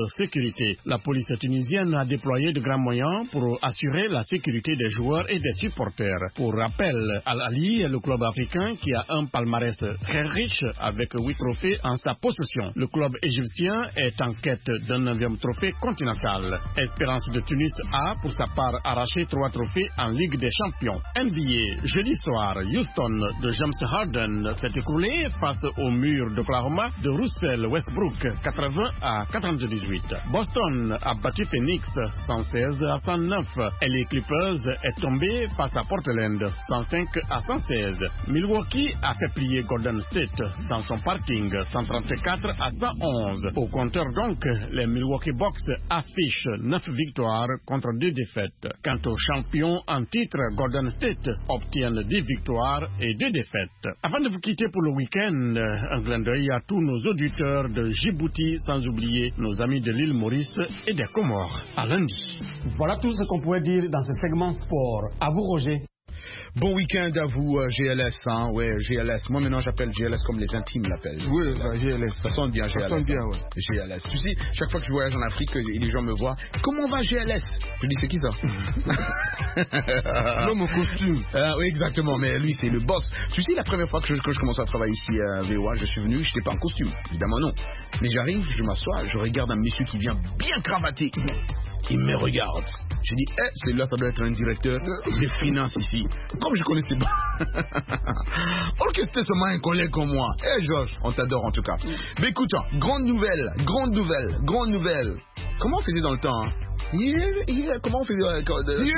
sécurité. La police tunisienne a déployé de grands moyens pour assurer la sécurité des joueurs et des supporters. Pour rappel, Al Ahly est le club africain qui a un palmarès très riche avec 8 trophées en sa possession. Le club égyptien est en quête d'un 9e trophée continental. Espérance de Tunis a, pour sa part, arraché 3 trophées en Ligue des Champions. NBA, jeudi soir, Houston de James Harden s'est écroulé face au mur d'Oklahoma de Russell Westbrook, 80-98. Boston a battu Phoenix 116-109 et les Clippers est tombé face à Portland 105-116. Milwaukee a fait plier Golden State dans son parking 134-111. Au compteur donc, les Milwaukee Bucks affichent 9 victoires contre 2 défaites. Quant aux champions en titre, Golden State obtiennent 10 victoires et 2 défaites. Avant de vous quitter pour le week-end, un clin d'œil à tous nos auditeurs de Djibouti, sans oublier nos amis de l'île Maurice et des Comores. À lundi. Voilà tout ce qu'on pouvait dire dans ce segment sport. À vous, Roger. Bon week-end à vous, GLS, hein, ouais, GLS. Moi maintenant j'appelle GLS comme les intimes l'appellent. Oui, GLS. Ça sonne bien, GLS. Ça sonne bien, ouais. GLS. Tu sais, chaque fois que je voyage en Afrique, les gens me voient. Comment va GLS? Je dis, c'est qui ça? L'homme au costume. Oui, exactement, mais lui c'est le boss. Tu sais, la première fois que je commence à travailler ici à VOA, je suis venu, je n'étais pas en costume. Évidemment non. Mais j'arrive, je m'assois, je regarde un monsieur qui vient bien cravaté. Il me regarde. Je dis, celui-là, ça doit être un directeur des finances ici. Comme je connaissais pas. Or que c'était seulement un collègue comme moi. Georges, on t'adore en tout cas. Mais écoute, grande nouvelle. Comment on faisait dans le temps, hein? Comment on faisait Here.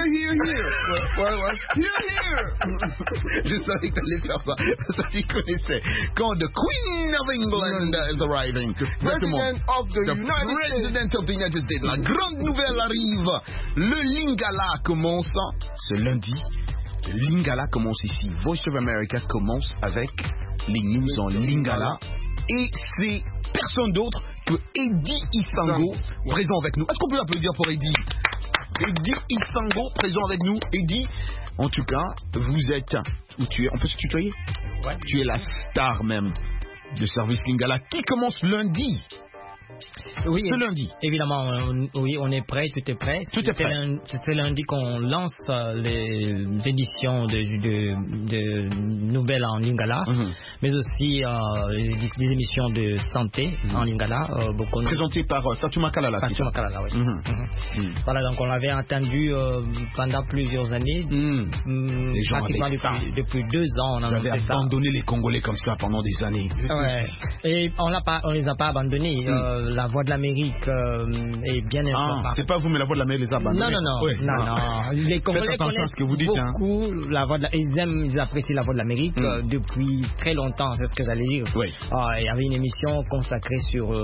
Je savais que t'allais faire ça. Ça, tu connaissais. Quand the Queen of England is arriving. Exactement. President of the United States. La grande nouvelle arrive. Le Lingala commence ce lundi. Le Lingala commence ici. Voice of America commence avec les news en Lingala. Et c'est personne d'autre que Eddie Isango présent avec nous. Est-ce qu'on peut applaudir pour Eddie? Eddie Isango présent avec nous. Eddie, en tout cas, vous êtes où tu es? On peut se tutoyer? Ouais. Tu es la star même de Service Lingala qui commence lundi. Oui, ce lundi. Évidemment, oui, on est prêt, tout est prêt. C'est lundi qu'on lance les éditions de nouvelles en Lingala, mais aussi des émissions de santé en Lingala. Présentées par Tatu Makalala. Tatu Makalala, oui. Voilà, donc on l'avait entendu pendant plusieurs années, pratiquement depuis 2 ans. On avait abandonné les Congolais comme ça pendant des années. Ouais. Et on les a pas abandonnés. La Voix de l'Amérique est bien informée. C'est pas vous, mais la Voix de l'Amérique les a abandonnés. Non. Les Congolais connaissent ce que vous dites, beaucoup la Voix de ils apprécient la Voix de l'Amérique depuis très longtemps, c'est ce que j'allais dire. Oui. Il y avait une émission consacrée sur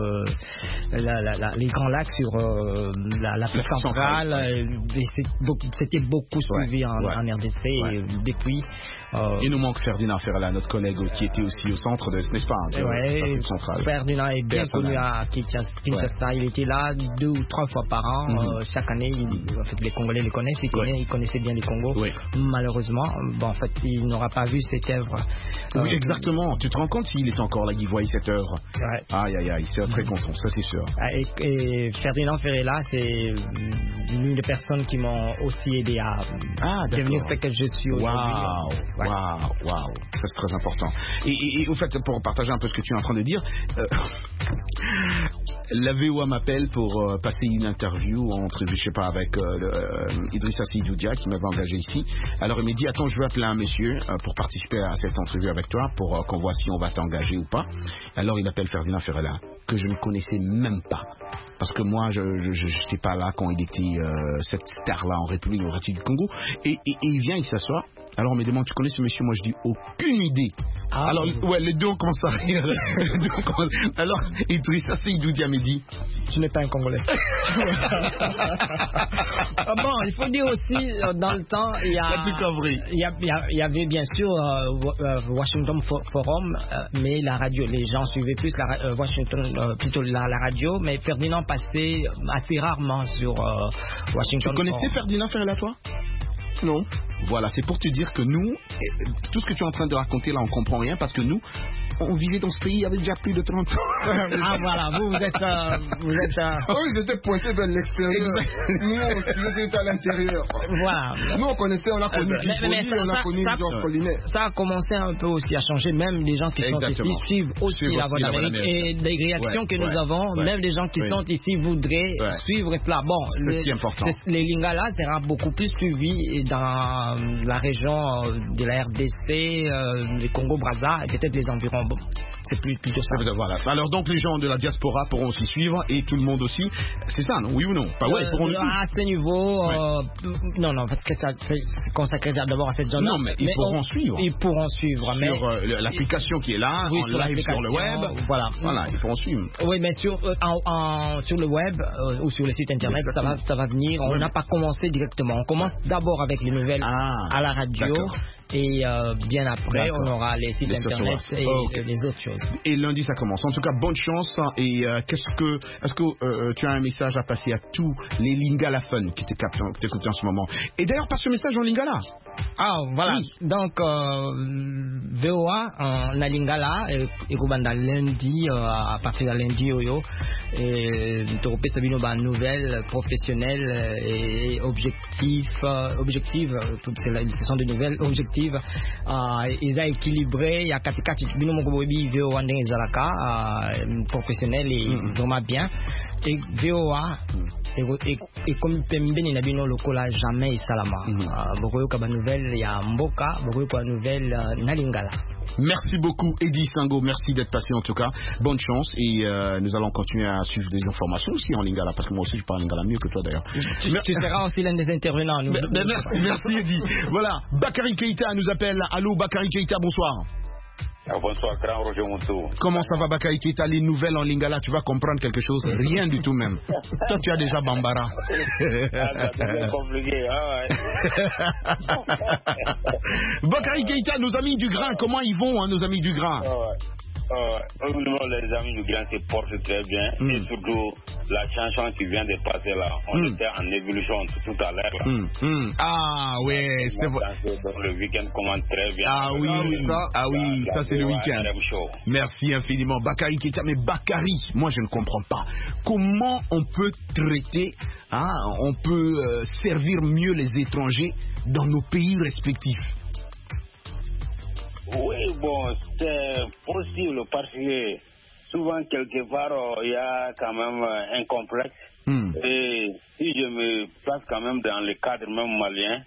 les Grands Lacs, sur l'Afrique centrale. C'était beaucoup suivi en RDC et depuis. Il nous manque Ferdinand Ferrella, notre collègue qui était aussi au centre, n'est-ce pas, l'Afrique centrale. Ferdinand est bien connu à Kinshasa. Il était là 2 ou 3 fois par an. Chaque année, en fait, les Congolais le connaissent. Il connaissait bien les Congos. Malheureusement, fait, il n'aura pas vu cette œuvre. Oui, exactement. Tu te rends compte s'il est encore là, qu'il voit cette œuvre? Aïe, c'est très content, ça c'est sûr. Et Ferdinand Ferrella, c'est l'une des personnes qui m'ont aussi aidé à devenir ce que je suis aujourd'hui. Waouh, ça c'est très important. Et au fait, pour partager un peu ce que tu es en train de dire, la VOA m'appelle pour passer une interview entre, je sais pas, avec Idrissa Seydoudia qui m'avait engagé ici. Alors il m'a dit, attends, je vais appeler un monsieur pour participer à cette interview avec toi pour qu'on voit si on va t'engager ou pas. Alors il appelle Ferdinand Ferrella, que je ne connaissais même pas. Parce que moi, je n'étais pas là quand il était cette star-là en République démocratique du Congo. Et il vient, il s'assoit. Alors on me demande, tu connais ce monsieur? Moi je dis, aucune idée. Alors les deux ont commencé à rire. Alors Idrissa Seydoudia me dit, tu n'es pas un Congolais. Il faut dire aussi, dans le temps, il y avait bien sûr Washington Forum, mais la radio, les gens suivaient plus Washington, plutôt la radio, mais Ferdinand passait assez rarement sur Washington. Tu connaissais Ferdinand Ferrella, toi? Non. Voilà, c'est pour te dire que nous, tout ce que tu es en train de raconter là, on comprend rien parce que nous, on vivait dans ce pays il y avait déjà plus de 30 ans. Ah voilà, vous êtes... Oui, ils étaient pointés vers l'extérieur. Nous, on était à l'intérieur. Voilà. Nous, on connaissait, on a connu Tripoli, on a connu Georges Collinet. Ça a commencé un peu aussi à changer. Même les gens qui sont ici suivent aussi la Voix d'Amérique. Et des réactions que nous avons, même les gens qui sont ici voudraient suivre cela. Bon, c'est important. Les Lingala sera beaucoup plus suivi dans la région de la RDC, le Congo-Brazza et peut-être les environs. Bon, c'est plutôt ça. Voilà. Alors donc les gens de la diaspora pourront aussi suivre et tout le monde aussi. C'est ça, non? Oui ou non? Ils pourront à ce niveau, non, parce que ça c'est consacré d'abord à cette zone. Non, mais ils pourront suivre. Ils pourront suivre. Sur l'application qui est là, en live sur le web. Voilà, ils pourront suivre. Oui, mais sur le web ou sur le site internet, ça va venir. On n'a pas commencé directement. On commence d'abord avec les nouvelles à la radio. Et bien après, on aura les sites internet et les autres choses. Et lundi, ça commence. En tout cas, bonne chance. Et est-ce que tu as un message à passer à tous les Lingala fans qui t'écoutent en ce moment? Et d'ailleurs, passe ce message en Lingala. Ah, voilà. Oui. Donc, VOA en Lingala, et Kubanda lundi, à partir de lundi, et Toropé Sabino, nouvelles professionnelles et objectives. Ce sont des nouvelles objectives. Ils ont équilibré. Il y a Katikati, Binomo Kobobi, VOA Zalaka, professionnel et vraiment bien. Et VOA, et comme Pembeni Nabino Lokola, jamais Salama. Beaucoup de nouvelles, il y a Mboka, beaucoup de nouvelles, Nalingala. Merci beaucoup, Eddie Sango. Merci d'être passé en tout cas. Bonne chance et nous allons continuer à suivre des informations aussi en Lingala parce que moi aussi je parle Lingala mieux que toi d'ailleurs. Tu seras aussi l'un des intervenants. Merci Eddie. Voilà, Bakary Keïta nous appelle. Allô Bakary Keïta, bonsoir. Bonsoir, grand Roger Moutou. Comment ça va, Bakary Keïta? Les nouvelles en Lingala, tu vas comprendre quelque chose? Rien du tout même. Toi, tu as déjà Bambara. C'est compliqué, Bakary Keïta, nos amis du grain, comment ils vont, nos amis du grain? Les amis du grain se portent très bien. Et surtout, la chanson qui vient de passer là, on était en évolution tout à l'heure là. Ah ouais, c'est vrai. Le week-end commence très bien. Ah oui, ça c'est le week-end. Merci infiniment, Bakary Keïta. Mais Bakary, moi je ne comprends pas. Comment on peut traiter, on peut servir mieux les étrangers dans nos pays respectifs? Oui, bon, c'est possible parce que souvent, quelque part, il y a quand même un complexe. Et si je me place quand même dans le cadre même malien,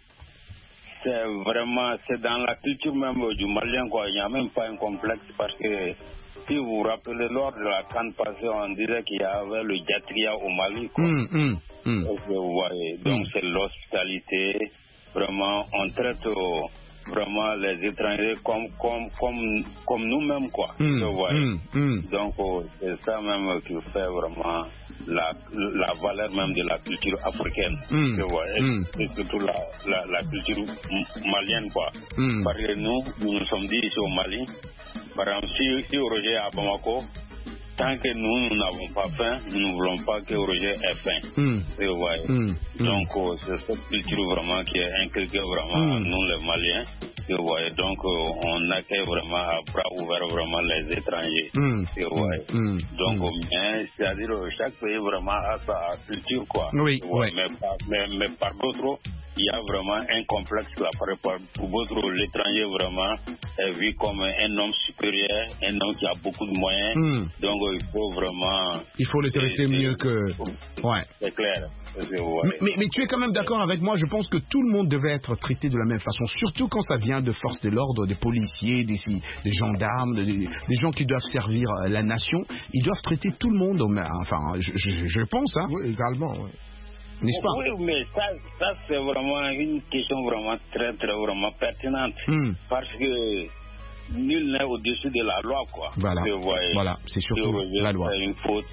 c'est dans la culture même du malien, quoi. Il n'y a même pas un complexe parce que si vous vous rappelez, lors de la CAN passée, on disait qu'il y avait le Djatria au Mali, quoi. Vous voyez, donc c'est l'hospitalité. Vraiment, on traite vraiment les étrangers comme nous-mêmes, quoi. Vous voyez. Donc c'est ça même qui fait vraiment la valeur même de la culture africaine. Vous voyez. Et surtout la culture malienne, quoi. Parce que nous sommes dit ici au Mali, par exemple, si Roger est à Bamako, tant que nous n'avons pas faim, nous ne voulons pas que Roger ait faim. Vous voyez. Donc c'est cette culture vraiment qui est inculquée vraiment nous les Maliens. Vous voyez. Donc on accueille vraiment à bras ouverts vraiment les étrangers. Vous voyez. Donc c'est-à-dire chaque pays vraiment a sa culture, quoi. Oui. Mais par d'autres, il y a vraiment un complexe là. Pour d'autres, l'étranger vraiment est vu comme un homme supérieur, un homme qui a beaucoup de moyens. Donc il faut vraiment... Il faut le traiter mieux que... Ouais. C'est clair. Mais tu es quand même d'accord avec moi, je pense que tout le monde devait être traité de la même façon, surtout quand ça vient de forces de l'ordre, des policiers, des gendarmes, des gens qui doivent servir la nation. Ils doivent traiter tout le monde, enfin, je pense. Oui, également, oui. N'est-ce pas? Oui, mais ça c'est vraiment une question vraiment très, très vraiment pertinente. Parce que nul n'est au-dessus de la loi, quoi. Voilà, c'est surtout la loi. C'est une faute.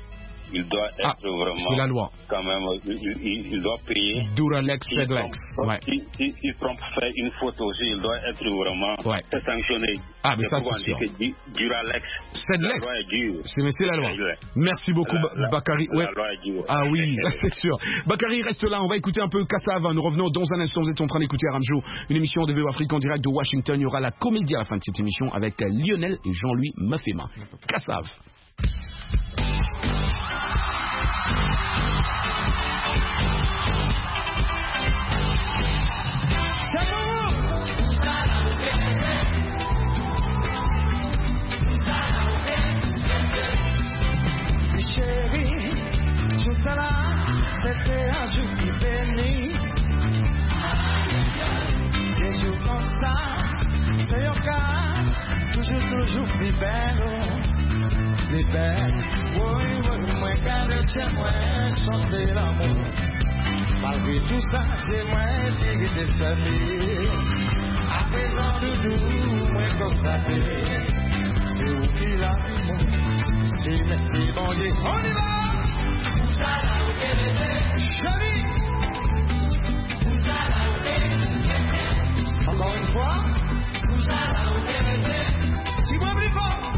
il doit être vraiment... C'est la loi. Quand même, il doit payer. Duralex, Fedlex. Ouais. S'il trompe fait une faute aussi, il doit être vraiment sanctionné. Ah, mais ça, c'est sûr. Duralex. Fedlex. C'est la loi. Merci beaucoup, Bakary. La loi est dure. Ah oui, c'est sûr. Bakary, reste là. On va écouter un peu Kassav. Nous revenons dans un instant. Vous êtes en train d'écouter Aram Show, une émission de VO Afrique en direct de Washington. Il y aura la comédie à la fin de cette émission avec Lionel et Jean-Louis Mafema. Kassav. Chérie, tout ça là, c'était un jour qui béni. Des jours comme ça, c'est un cas, toujours plus belle. Les belles, oui, moi, quand le tien, moi, chanter l'amour. Malgré tout ça, c'est moi qui t'ai fait. À présent, doudou, moi, constaté, c'est où qu'il a vu mon. Merci mon Dieu, on y va. Jolie. Encore une fois. Si moi plus fort.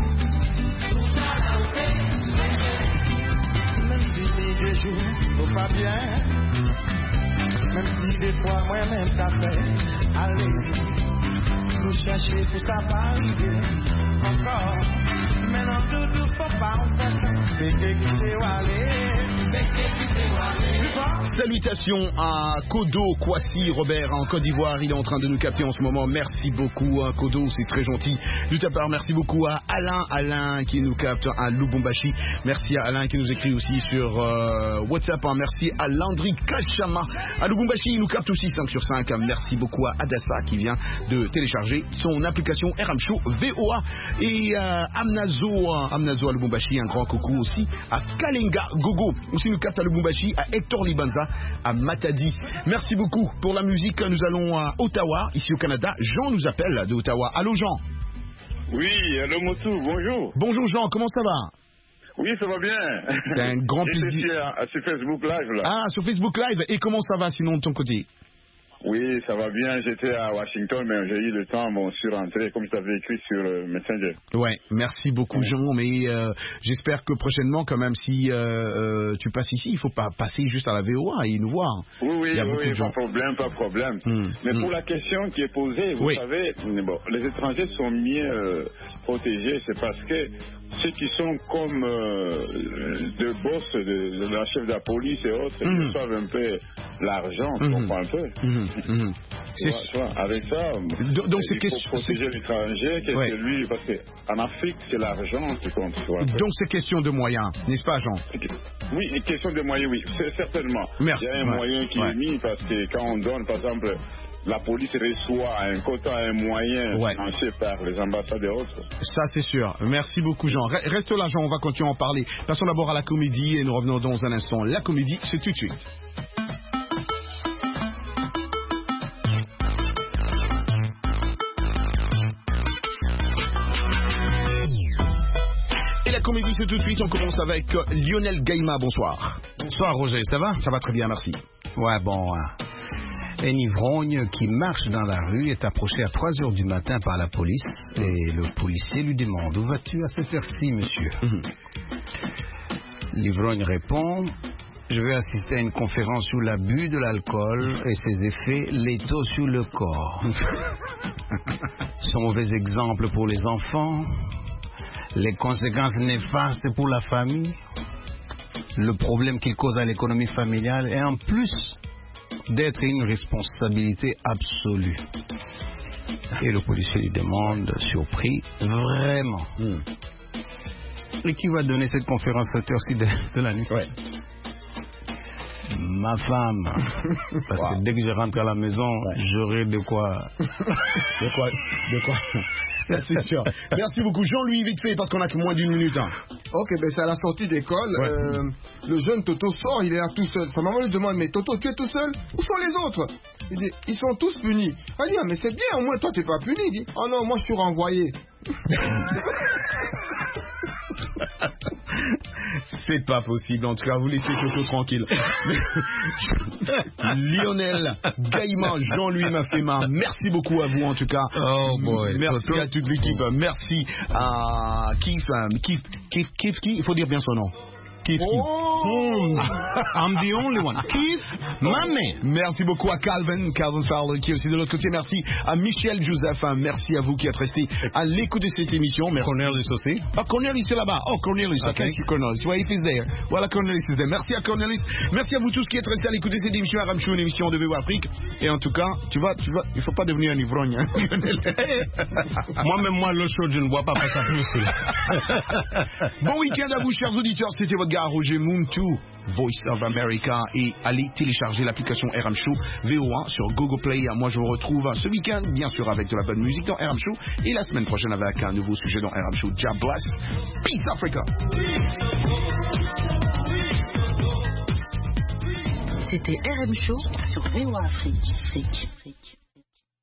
Même si les jours vont pas bien, même si des fois moi-même t'as fait, allez, nous chercher pour ça pas arriver encore. Maintenant tout faut pas en faire. Salutations à Kodo Kwasi Robert en Côte d'Ivoire. Il est en train de nous capter en ce moment. Merci beaucoup à Kodo, c'est très gentil de ta part. Merci beaucoup à Alain qui nous capte à Lubumbashi. Merci à Alain qui nous écrit aussi sur WhatsApp. Merci à Landry Kachama à Lubumbashi. Il nous capte aussi 5 sur 5. Merci beaucoup à Adassa qui vient de télécharger son application RM Show VOA. Et Amnazo à Lubumbashi, un grand coucou aussi à Kalenga Gogo, aussi nous capte à Lubumbashi, à Hector Libanza, à Matadi. Merci beaucoup pour la musique. Nous allons à Ottawa, ici au Canada. Jean nous appelle de Ottawa. Allô Jean. Oui, allô Moussou, bonjour. Bonjour Jean, comment ça va? Oui, ça va bien. C'est un grand plaisir. Sur Facebook Live là. Ah, sur Facebook Live. Et comment ça va sinon de ton côté? Oui, ça va bien. J'étais à Washington, mais j'ai eu le temps, bon, je suis rentré, comme je t'avais écrit sur Messenger. Ouais, merci beaucoup, Jean. Mais j'espère que prochainement, quand même, si tu passes ici, il faut pas passer juste à la VOA et nous voir. Oui, pas problème. Mais pour la question qui est posée, vous savez, bon, les étrangers sont mieux protégés, c'est parce que ceux qui sont comme de boss, de la chef de la police et autres, ils reçoivent un peu l'argent, tu comprends un peu. Avec ça, donc il faut protéger l'étranger, que c'est lui, parce qu'en Afrique, c'est l'argent qui compte. Donc c'est question de moyens, n'est-ce pas, Jean? Oui, question de moyens, oui, certainement. Merci. Il y a un moyen qui est mis, parce que quand on donne, par exemple, la police reçoit un quota, un moyen financé par les ambassades et autres. Ça, c'est sûr. Merci beaucoup, Jean. Reste là, Jean, on va continuer à en parler. Passons d'abord à la comédie et nous revenons dans un instant. La comédie, c'est tout de suite. Comédie, c'est tout de suite. On commence avec Lionel Gaïma. Bonsoir. Bonsoir, Roger. Ça va? Ça va très bien, merci. Ouais, bon. Un ivrogne qui marche dans la rue est approché à 3h du matin par la police et le policier lui demande: où vas-tu à cette heure-ci, monsieur? L'ivrogne répond: je vais assister à une conférence sur l'abus de l'alcool et ses effets létaux sur le corps. Son mauvais exemple pour les enfants, les conséquences néfastes pour la famille, le problème qu'il cause à l'économie familiale et en plus d'être une responsabilité absolue. Et le policier lui demande, surpris, vraiment, et qui va donner cette conférence à cette heure-ci de la nuit? Ma femme, parce que dès que je rentre à la maison, j'aurai de quoi. De quoi Ça, c'est sûr. Merci beaucoup. Jean-Louis, vite fait, parce qu'on a que moins d'une minute. Ok, ben c'est à la sortie d'école. Le jeune Toto sort, il est là tout seul. Sa maman lui demande: mais Toto, tu es tout seul? Où sont les autres? Il dit: ils sont tous punis. Elle dit: ah, mais c'est bien, au moins toi t'es pas puni. Il dit: oh non, moi je suis renvoyé. C'est pas possible. En tout cas, vous laissez Choco tranquille. Lionel, Gaïma, Jean-Louis Mafema, merci beaucoup à vous en tout cas. Oh boy. Merci à toute l'équipe. Merci à Kif, il faut dire bien son nom. Keith. I'm the only one. Keith, Mané. Merci beaucoup à Calvin Fowler qui est aussi de l'autre côté. Merci à Michel Joseph. Merci à vous qui êtes restés à l'écoute de cette émission. Merci. Cornelis aussi. Ah, Cornelis est là-bas. Oh, Cornelis. Okay. Thank you, Cornelis. Well, if he's there. Voilà, Cornelis is there. Merci à Cornelis. Merci à vous tous qui êtes restés à l'écoute de cette émission RM Show, une émission de VO Afrique. Et en tout cas, tu vois, il faut pas devenir un ivrogne. Hein. Moi-même, le show, je ne bois pas ça plus. Bon week-end à vous, chers auditeurs. C'était votre gars Roger Muntu, Voice of America, et allez télécharger l'application RM Show VOA sur Google Play. Moi je vous retrouve ce week-end bien sûr avec de la bonne musique dans RM Show et la semaine prochaine avec un nouveau sujet dans RM Show. God bless. Peace Africa. C'était RM Show sur VOA Afrique.